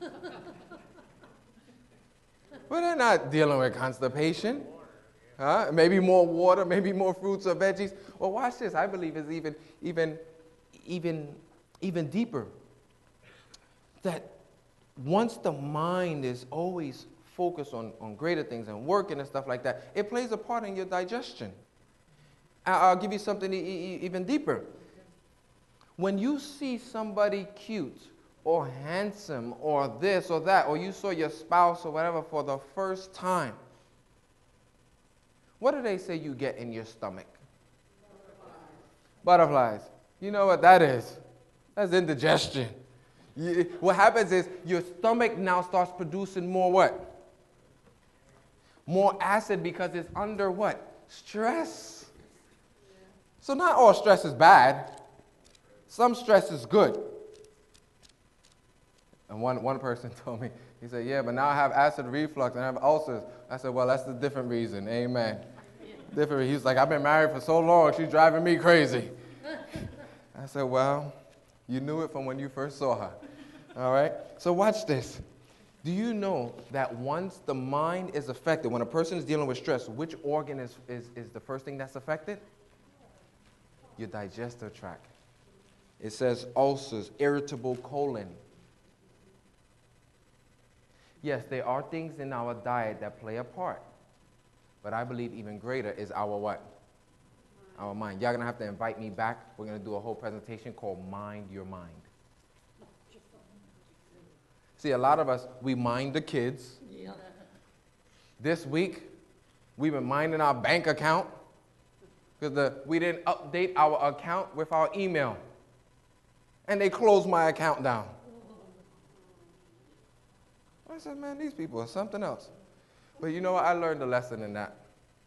But they're not dealing with constipation. Huh? Maybe more water, maybe more fruits or veggies. Well, watch this. I believe it's even, even, even, even deeper. That once the mind is always focused on, on greater things and working and stuff like that, it plays a part in your digestion. I'll give you something e- e- even deeper. When you see somebody cute or handsome or this or that, or you saw your spouse or whatever for the first time, what do they say you get in your stomach? Butterflies. Butterflies. You know what that is? That's indigestion. You, what happens is your stomach now starts producing more what? More acid, because it's under what? Stress. So not all stress is bad. Some stress is good. And one, one person told me, he said, yeah, but now I have acid reflux and I have ulcers. I said, well, that's a different reason. Amen. Different. He was like, I've been married for so long, she's driving me crazy. I said, well, you knew it from when you first saw her. All right? So watch this. Do you know that once the mind is affected, when a person is dealing with stress, which organ is, is, is the first thing that's affected? Your digestive tract. It says ulcers, irritable colon. Yes, there are things in our diet that play a part. But I believe even greater is our what? Our mind. Y'all going to have to invite me back. We're going to do a whole presentation called Mind Your Mind. See, a lot of us, we mind the kids. Yeah. This week, we've been minding our bank account because we didn't update our account with our email. And they closed my account down. I said, man, these people are something else. But you know what? I learned a lesson in that.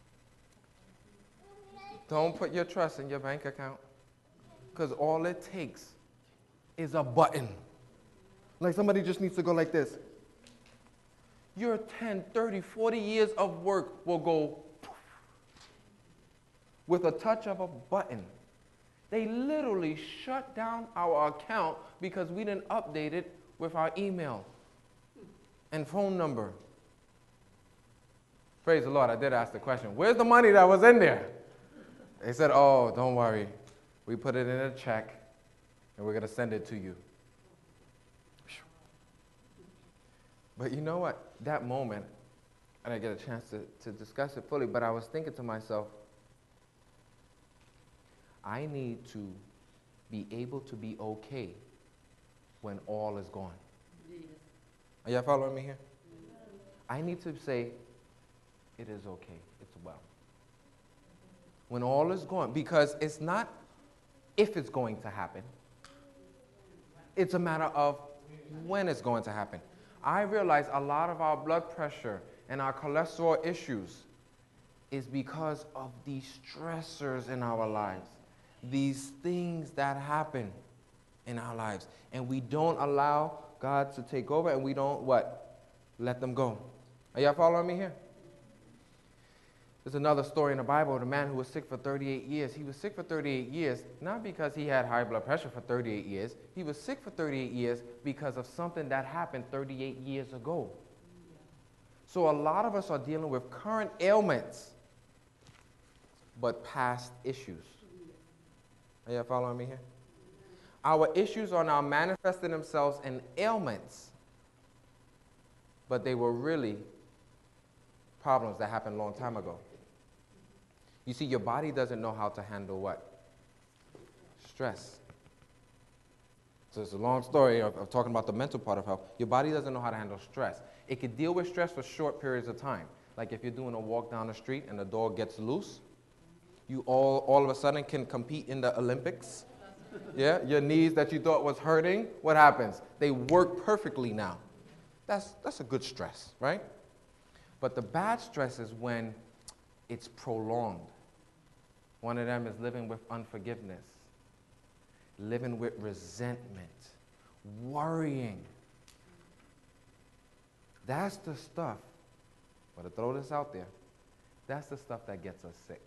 Don't put your trust in your bank account, because all it takes is a button. Like somebody just needs to go like this. Your ten, thirty, forty years of work will go poof, with a touch of a button. They literally shut down our account because we didn't update it with our email and phone number. Praise the Lord, I did ask the question, where's the money that was in there? They said, oh, don't worry. We put it in a check, and we're going to send it to you. But you know what? That moment, I didn't get a chance to, to discuss it fully, but I was thinking to myself, I need to be able to be okay when all is gone. Yes. Are y'all following me here? I need to say, it is okay, it's well. When all is gone, because it's not if it's going to happen, it's a matter of when it's going to happen. I realize a lot of our blood pressure and our cholesterol issues is because of these stressors in our lives, these things that happen in our lives, and we don't allow God to take over, and we don't, what? Let them go. Are y'all following me here? There's another story in the Bible of a man who was sick for thirty-eight years. He was sick for thirty-eight years, not because he had high blood pressure for thirty-eight years. He was sick for thirty-eight years because of something that happened thirty-eight years ago. So a lot of us are dealing with current ailments, but past issues. Are you following me here? Our issues are now manifesting themselves in ailments, but they were really problems that happened a long time ago. You see, your body doesn't know how to handle what? Stress. So it's a long story of, of talking about the mental part of health. Your body doesn't know how to handle stress. It can deal with stress for short periods of time. Like if you're doing a walk down the street and the dog gets loose, you all, all of a sudden can compete in the Olympics. Yeah, your knees that you thought was hurting, what happens? They work perfectly now. That's, that's a good stress, right? But the bad stress is when it's prolonged. One of them is living with unforgiveness, living with resentment, worrying. That's the stuff, I'm going to throw this out there, that's the stuff that gets us sick.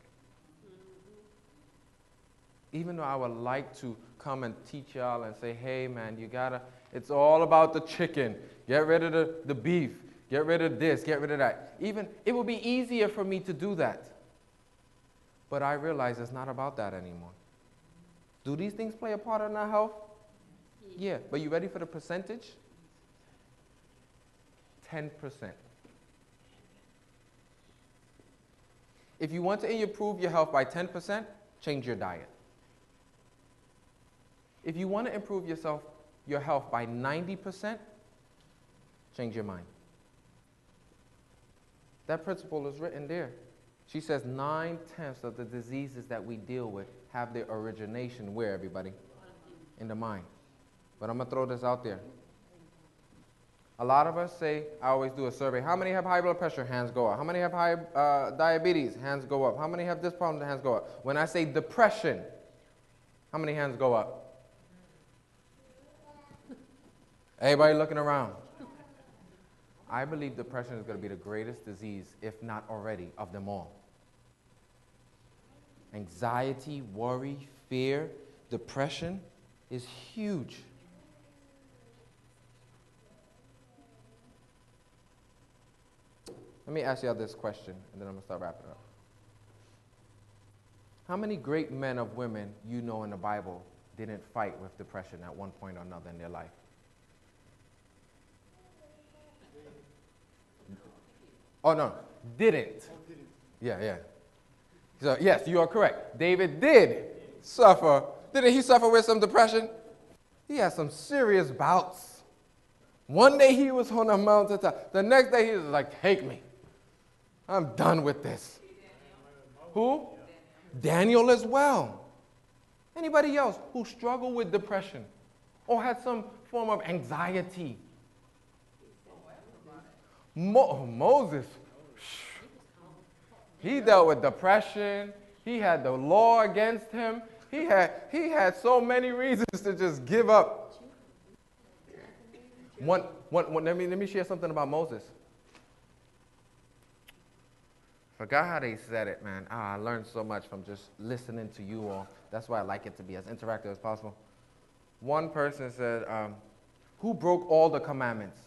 Even though I would like to come and teach y'all and say, hey man, you gotta, it's all about the chicken. Get rid of the, the beef. Get rid of this, get rid of that. Even, it would be easier for me to do that. But I realize it's not about that anymore. Do these things play a part in our health? Yeah, but you ready for the percentage? ten percent. If you want to improve your health by ten percent, change your diet. If you want to improve yourself, your health by ninety percent, change your mind. That principle is written there. She says nine-tenths of the diseases that we deal with have their origination where, everybody? In the mind. But I'm going to throw this out there. A lot of us say, I always do a survey, how many have high blood pressure? Hands go up. How many have high uh, diabetes? Hands go up. How many have this problem? Hands go up. When I say depression, how many hands go up? Everybody looking around. I believe depression is going to be the greatest disease, if not already, of them all. Anxiety, worry, fear, depression is huge. Let me ask you this question, and then I'm going to start wrapping up. How many great men or women you know in the Bible didn't fight with depression at one point or another in their life? Oh, no, didn't. Yeah, yeah. So, yes, you are correct. David did suffer. Didn't he suffer with some depression? He had some serious bouts. One day he was on a mountaintop. The next day he was like, take me. I'm done with this. Who? Daniel as well. Anybody else who struggled with depression or had some form of anxiety? Mo- Moses, he dealt with depression. He had the law against him. He had, he had so many reasons to just give up. One, one, one, let me, let me share something about Moses. Forgot how they said it, man. Ah, I learned so much from just listening to you all. That's why I like it to be as interactive as possible. One person said, um, who broke all the commandments?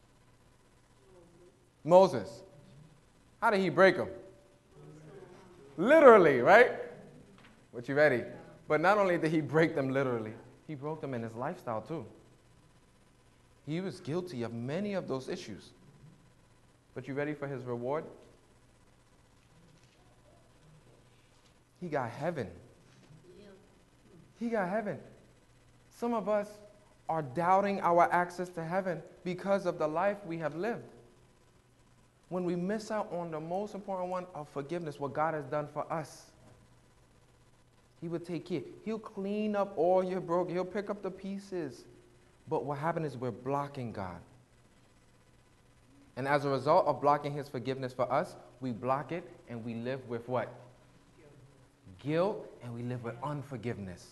Moses. How did he break them? Literally, right? But you ready? But not only did he break them literally, he broke them in his lifestyle too. He was guilty of many of those issues. But you ready for his reward? He got heaven. He got heaven. Some of us are doubting our access to heaven because of the life we have lived. When we miss out on the most important one of forgiveness, what God has done for us, he will take care. He'll clean up all your broken. He'll pick up the pieces. But what happened is we're blocking God. And as a result of blocking his forgiveness for us, we block it and we live with what? Guilt, and we live with unforgiveness.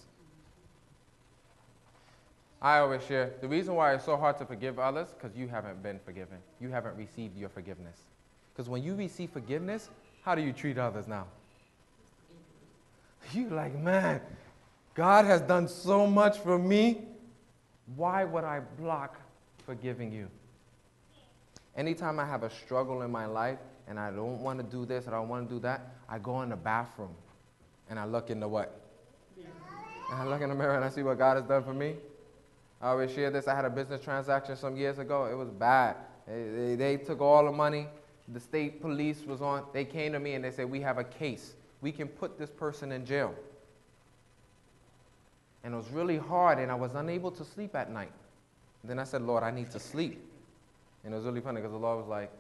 I always share, the reason why it's so hard to forgive others, because you haven't been forgiven. You haven't received your forgiveness. Because when you receive forgiveness, how do you treat others now? You're like, man, God has done so much for me. Why would I block forgiving you? Anytime I have a struggle in my life and I don't want to do this, I don't want to do that, I go in the bathroom and I look in the what? And I look in the mirror and I see what God has done for me. I always share this. I had a business transaction some years ago. It was bad. They, they, they took all the money. The state police was on. They came to me and they said, we have a case. We can put this person in jail. And it was really hard, and I was unable to sleep at night. And then I said, Lord, I need to sleep. And it was really funny because the Lord was like,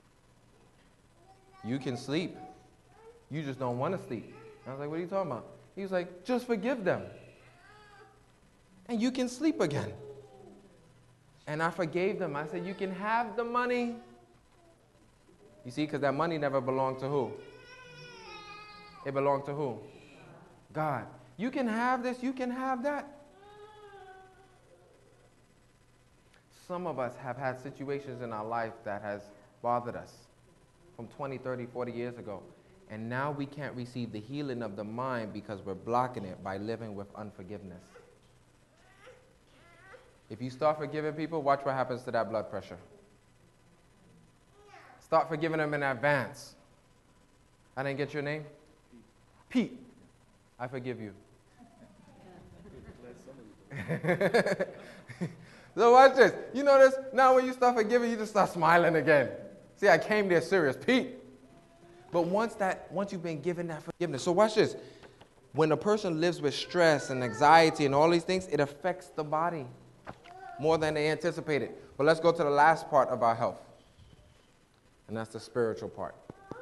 you can sleep. You just don't want to sleep. And I was like, what are you talking about? He was like, just forgive them. And you can sleep again. And I forgave them. I said, you can have the money. You see, because that money never belonged to who? It belonged to who? God. You can have this, you can have that. Some of us have had situations in our life that has bothered us from twenty, thirty, forty years ago. And now we can't receive the healing of the mind because we're blocking it by living with unforgiveness. If you start forgiving people, watch what happens to that blood pressure. Start forgiving them in advance. I didn't get your name? Pete. I forgive you. So watch this. You notice now when you start forgiving, you just start smiling again. See, I came there serious, Pete. But once that, once you've been given that forgiveness, so watch this. When a person lives with stress and anxiety and all these things, it affects the body more than they anticipated. But let's go to the last part of our health, and that's the spiritual part.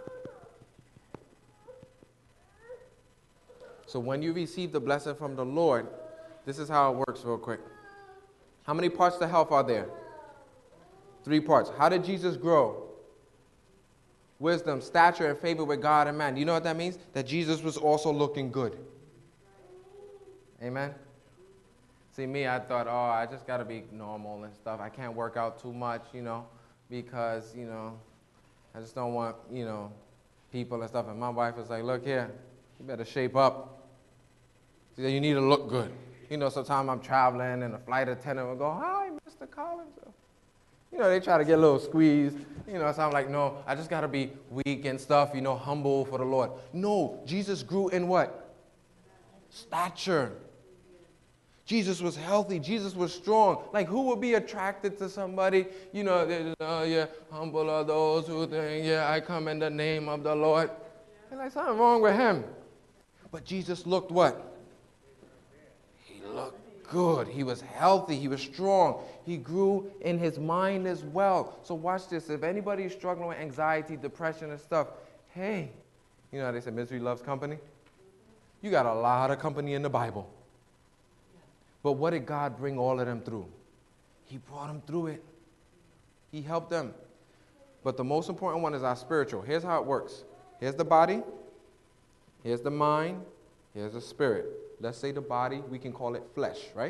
So when you receive the blessing from the Lord, this is how it works real quick. How many parts to health are there? Three parts. How did Jesus grow? Wisdom, stature, and favor with God and man. You know what that means? That Jesus was also looking good. Amen? See, me, I thought, oh, I just got to be normal and stuff. I can't work out too much, you know, because, you know, I just don't want, you know, people and stuff. And my wife was like, look here, you better shape up. She said, you need to look good. You know, sometimes I'm traveling and a flight attendant will go, hi, Mister Collins. You know, they try to get a little squeezed. You know, so I'm like, no, I just got to be weak and stuff, you know, humble for the Lord. No, Jesus grew in what? Stature. Jesus was healthy. Jesus was strong. Like, who would be attracted to somebody, you know, they, oh, yeah, humble are those who think, yeah, I come in the name of the Lord. And like, something wrong with him. But Jesus looked what? He looked good. He was healthy. He was strong. He grew in his mind as well. So watch this. If anybody is struggling with anxiety, depression, and stuff, hey, you know how they say misery loves company? You got a lot of company in the Bible. But what did God bring all of them through? He brought them through it. He helped them. But the most important one is our spiritual. Here's how it works. Here's the body. Here's the mind. Here's the spirit. Let's say the body, we can call it flesh, right?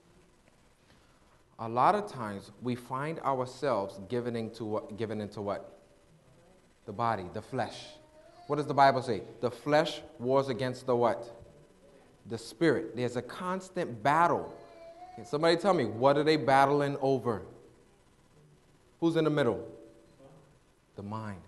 A lot of times we find ourselves given into what, given into what? The body, the flesh. What does the Bible say? The flesh wars against the what? The spirit. There's a constant battle. Can somebody tell me, what are they battling over? Who's in the middle? The mind.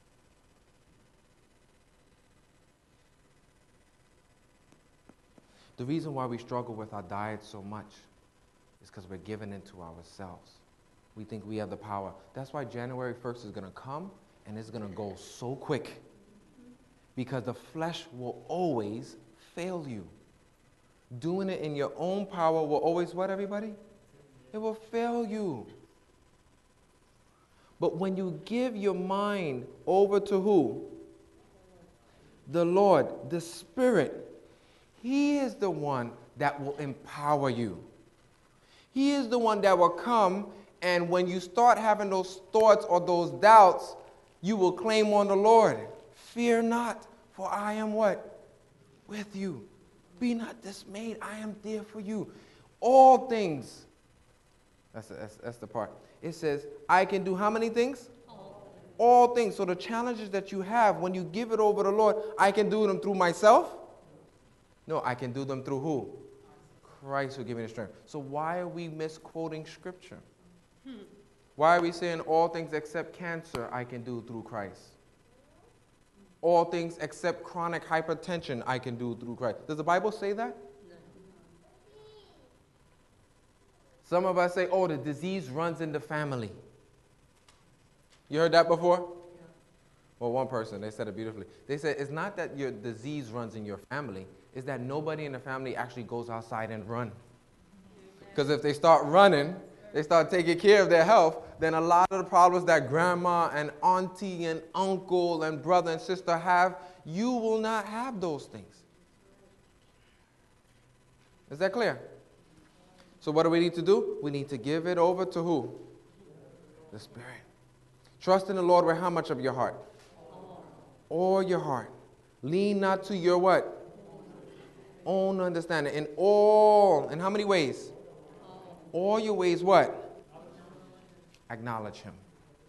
The reason why we struggle with our diet so much is because we're given into ourselves. We think we have the power. That's why January first is going to come and it's going to go so quick. Because the flesh will always fail you. Doing it in your own power will always what, everybody? It will fail you. But when you give your mind over to who? The Lord, the Spirit. He is the one that will empower you. He is the one that will come, and when you start having those thoughts or those doubts, you will claim on the Lord. Fear not, for I am what? With you. Be not dismayed. I am there for you. All things. That's, that's, that's the part. It says, I can do how many things? All. All things. So the challenges that you have, when you give it over to the Lord, I can do them through myself? No, I can do them through who? Christ will give me the strength. So why are we misquoting Scripture? Hmm. Why are we saying all things except cancer I can do through Christ? All things except chronic hypertension I can do through Christ. Does the Bible say that? No. Some of us say, oh, the disease runs in the family. You heard that before? Well, one person, they said it beautifully. They said, it's not that your disease runs in your family, it's that nobody in the family actually goes outside and run. Because if they start running, they start taking care of their health, then a lot of the problems that grandma and auntie and uncle and brother and sister have, you will not have those things. Is that clear? So what do we need to do? We need to give it over to who? The Spirit. Trust in the Lord with how much of your heart? All your heart. Lean not to your what? Own understanding. In all, in how many ways? All your ways what? Acknowledge Him.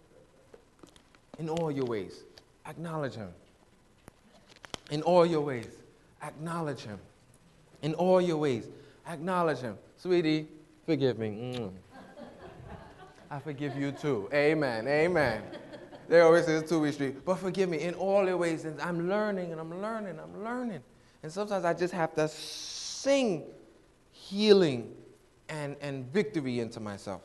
In all your ways, acknowledge Him. In all your ways, acknowledge Him. In all your ways, acknowledge Him. Sweetie, forgive me. Mm. I forgive you too. Amen. Amen. They always say it's two-way street. But forgive me in all your ways. And I'm learning and I'm learning. I'm learning. And sometimes I just have to sing healing and, and victory into myself.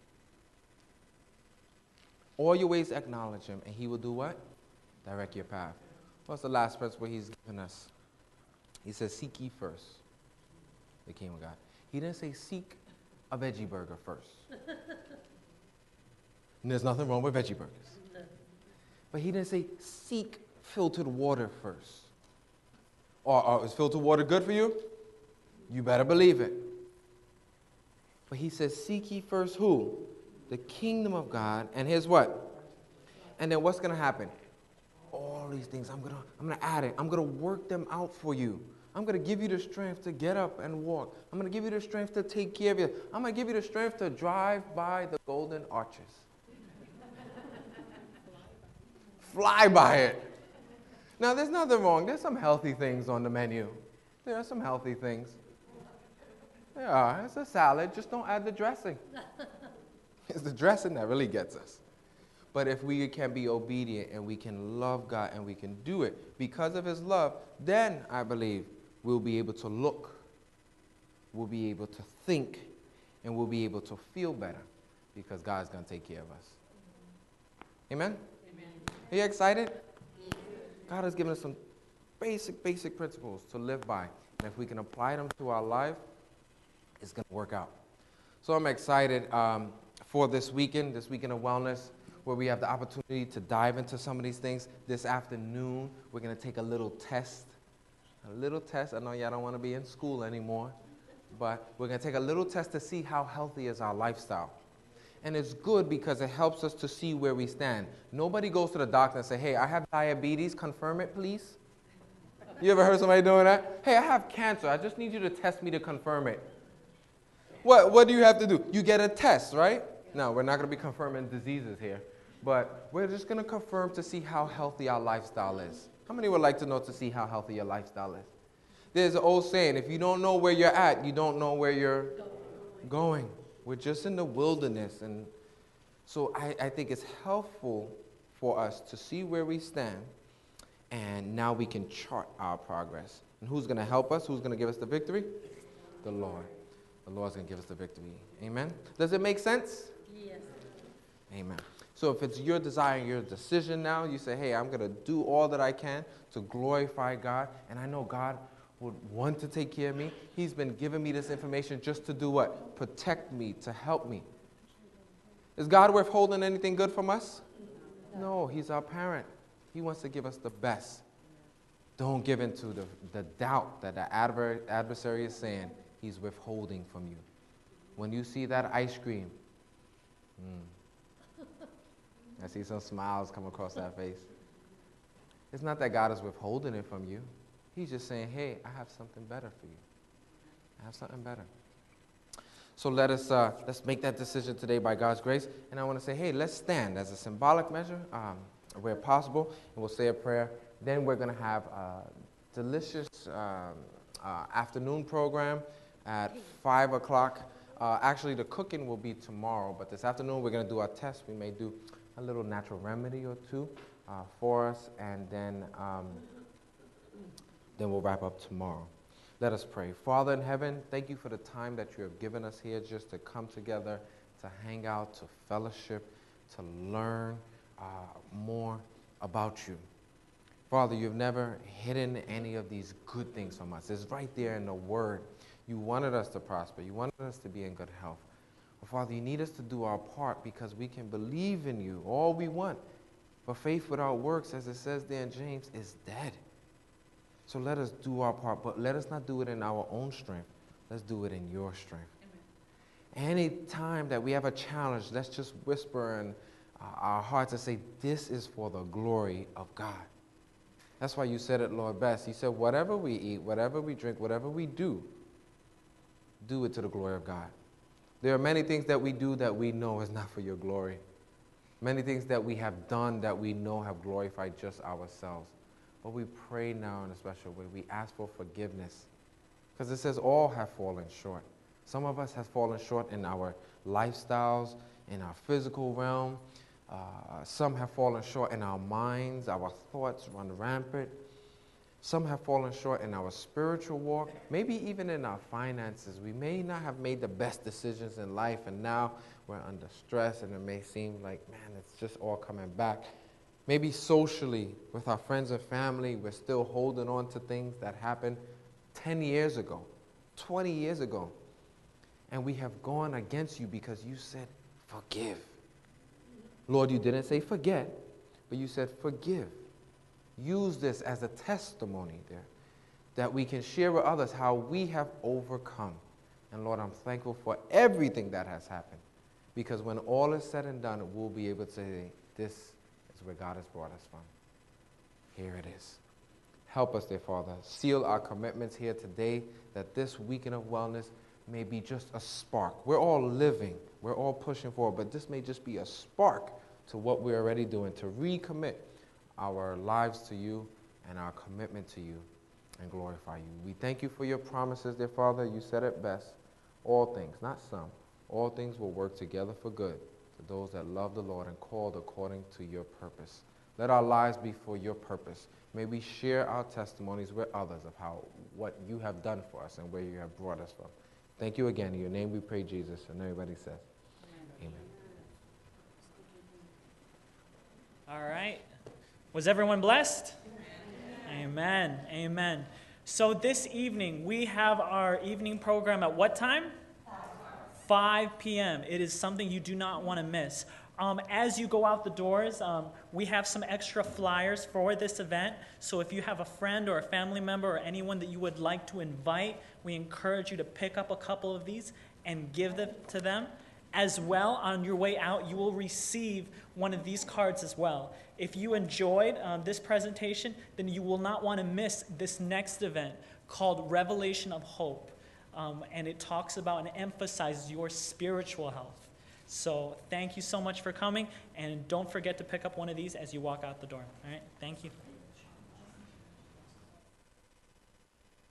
All your ways acknowledge Him. And He will do what? Direct your path. What's the last principle He's given us? He says, seek ye first the kingdom of God. He didn't say seek a veggie burger first. And there's nothing wrong with veggie burgers. But He didn't say seek filtered water first. Or, or is filtered water good for you? You better believe it. But He says seek ye first who? The kingdom of God and His what? And then what's going to happen? All these things, I'm going to I'm going to add it. I'm going to work them out for you. I'm going to give you the strength to get up and walk. I'm going to give you the strength to take care of you. I'm going to give you the strength to drive by the golden arches. Fly by it. Now, there's nothing wrong. There's some healthy things on the menu. There are some healthy things. There are. It's a salad. Just don't add the dressing. It's the dressing that really gets us. But if we can be obedient and we can love God and we can do it because of His love, then I believe we'll be able to look, we'll be able to think, and we'll be able to feel better because God's going to take care of us. Amen? Amen. Are you excited? God has given us some basic, basic principles to live by. And if we can apply them to our life, it's going to work out. So I'm excited um, for this weekend, this weekend of wellness, where we have the opportunity to dive into some of these things. This afternoon, we're going to take a little test. A little test. I know y'all don't want to be in school anymore, but we're going to take a little test to see how healthy is our lifestyle. And it's good because it helps us to see where we stand. Nobody goes to the doctor and say, hey, I have diabetes, confirm it, please. You ever heard somebody doing that? Hey, I have cancer. I just need you to test me to confirm it. What, what do you have to do? You get a test, right? No, we're not going to be confirming diseases here. But we're just going to confirm to see how healthy our lifestyle is. How many would like to know to see how healthy your lifestyle is? There's an old saying, if you don't know where you're at, you don't know where you're going. We're just in the wilderness. And so I, I think it's helpful for us to see where we stand. And now we can chart our progress. And who's going to help us? Who's going to give us the victory? The Lord. The Lord's going to give us the victory. Amen? Does it make sense? Yes. Amen. So if it's your desire, your decision now, you say, hey, I'm going to do all that I can to glorify God. And I know God would want to take care of me. He's been giving me this information just to do what? Protect me, to help me. Is God withholding anything good from us? No, He's our parent. He wants to give us the best. Don't give in to the, the doubt that the adver- adversary is saying he's withholding from you. When you see that ice cream, mm, I see some smiles come across that face. It's not that God is withholding it from you. He's just saying, hey, I have something better for you. I have something better. So let us uh, let's make that decision today by God's grace. And I want to say, hey, let's stand as a symbolic measure um, where possible, and we'll say a prayer. Then we're going to have a delicious um, uh, afternoon program at five o'clock. Uh, actually, the cooking will be tomorrow, but this afternoon we're going to do our test. We may do a little natural remedy or two uh, for us, and then um, then we'll wrap up tomorrow. Let us pray. Father in heaven, thank you for the time that you have given us here just to come together, to hang out, to fellowship, to learn uh, more about you. Father, you've never hidden any of these good things from us. It's right there in the Word. You wanted us to prosper. You wanted us to be in good health. But Father, you need us to do our part because we can believe in you, all we want. But faith without works, as it says there in James, is dead. So let us do our part, but let us not do it in our own strength. Let's do it in your strength. Any time that we have a challenge, let's just whisper in uh, our hearts and say, this is for the glory of God. That's why you said it, Lord, best. You said, whatever we eat, whatever we drink, whatever we do, do it to the glory of God. There are many things that we do that we know is not for your glory. Many things that we have done that we know have glorified just ourselves. But we pray now in a special way. We ask for forgiveness. Because it says all have fallen short. Some of us have fallen short in our lifestyles, in our physical realm. Uh, some have fallen short in our minds. Our thoughts run rampant. Some have fallen short in our spiritual walk, maybe even in our finances. We may not have made the best decisions in life, and now we're under stress, and it may seem like, man, it's just all coming back. Maybe socially, with our friends and family, we're still holding on to things that happened ten years ago, twenty years ago. And we have gone against you because you said, forgive. Lord, you didn't say forget, but you said forgive. Use this as a testimony there that we can share with others how we have overcome. And Lord, I'm thankful for everything that has happened, because when all is said and done, we'll be able to say, this is where God has brought us from. Here it is. Help us, dear Father. Seal our commitments here today, that this weekend of wellness may be just a spark. We're all living. We're all pushing forward, but this may just be a spark to what we're already doing, to recommit our lives to you and our commitment to you and glorify you. We thank you for your promises, dear Father. You said it best. All things, not some, all things will work together for good to those that love the Lord and called according to your purpose. Let our lives be for your purpose. May we share our testimonies with others of how what you have done for us and where you have brought us from. Thank you again. In your name we pray, Jesus. And everybody says, amen. All right. Was everyone blessed? Amen. Amen. Amen. So this evening, we have our evening program at what time? five p.m. It is something you do not want to miss. Um, as you go out the doors, um, we have some extra flyers for this event. So if you have a friend or a family member or anyone that you would like to invite, we encourage you to pick up a couple of these and give them to them. As well, on your way out, you will receive one of these cards as well. If you enjoyed um, this presentation, then you will not want to miss this next event called Revelation of Hope. Um, and it talks about and emphasizes your spiritual health. So thank you so much for coming, and don't forget to pick up one of these as you walk out the door. All right, thank you.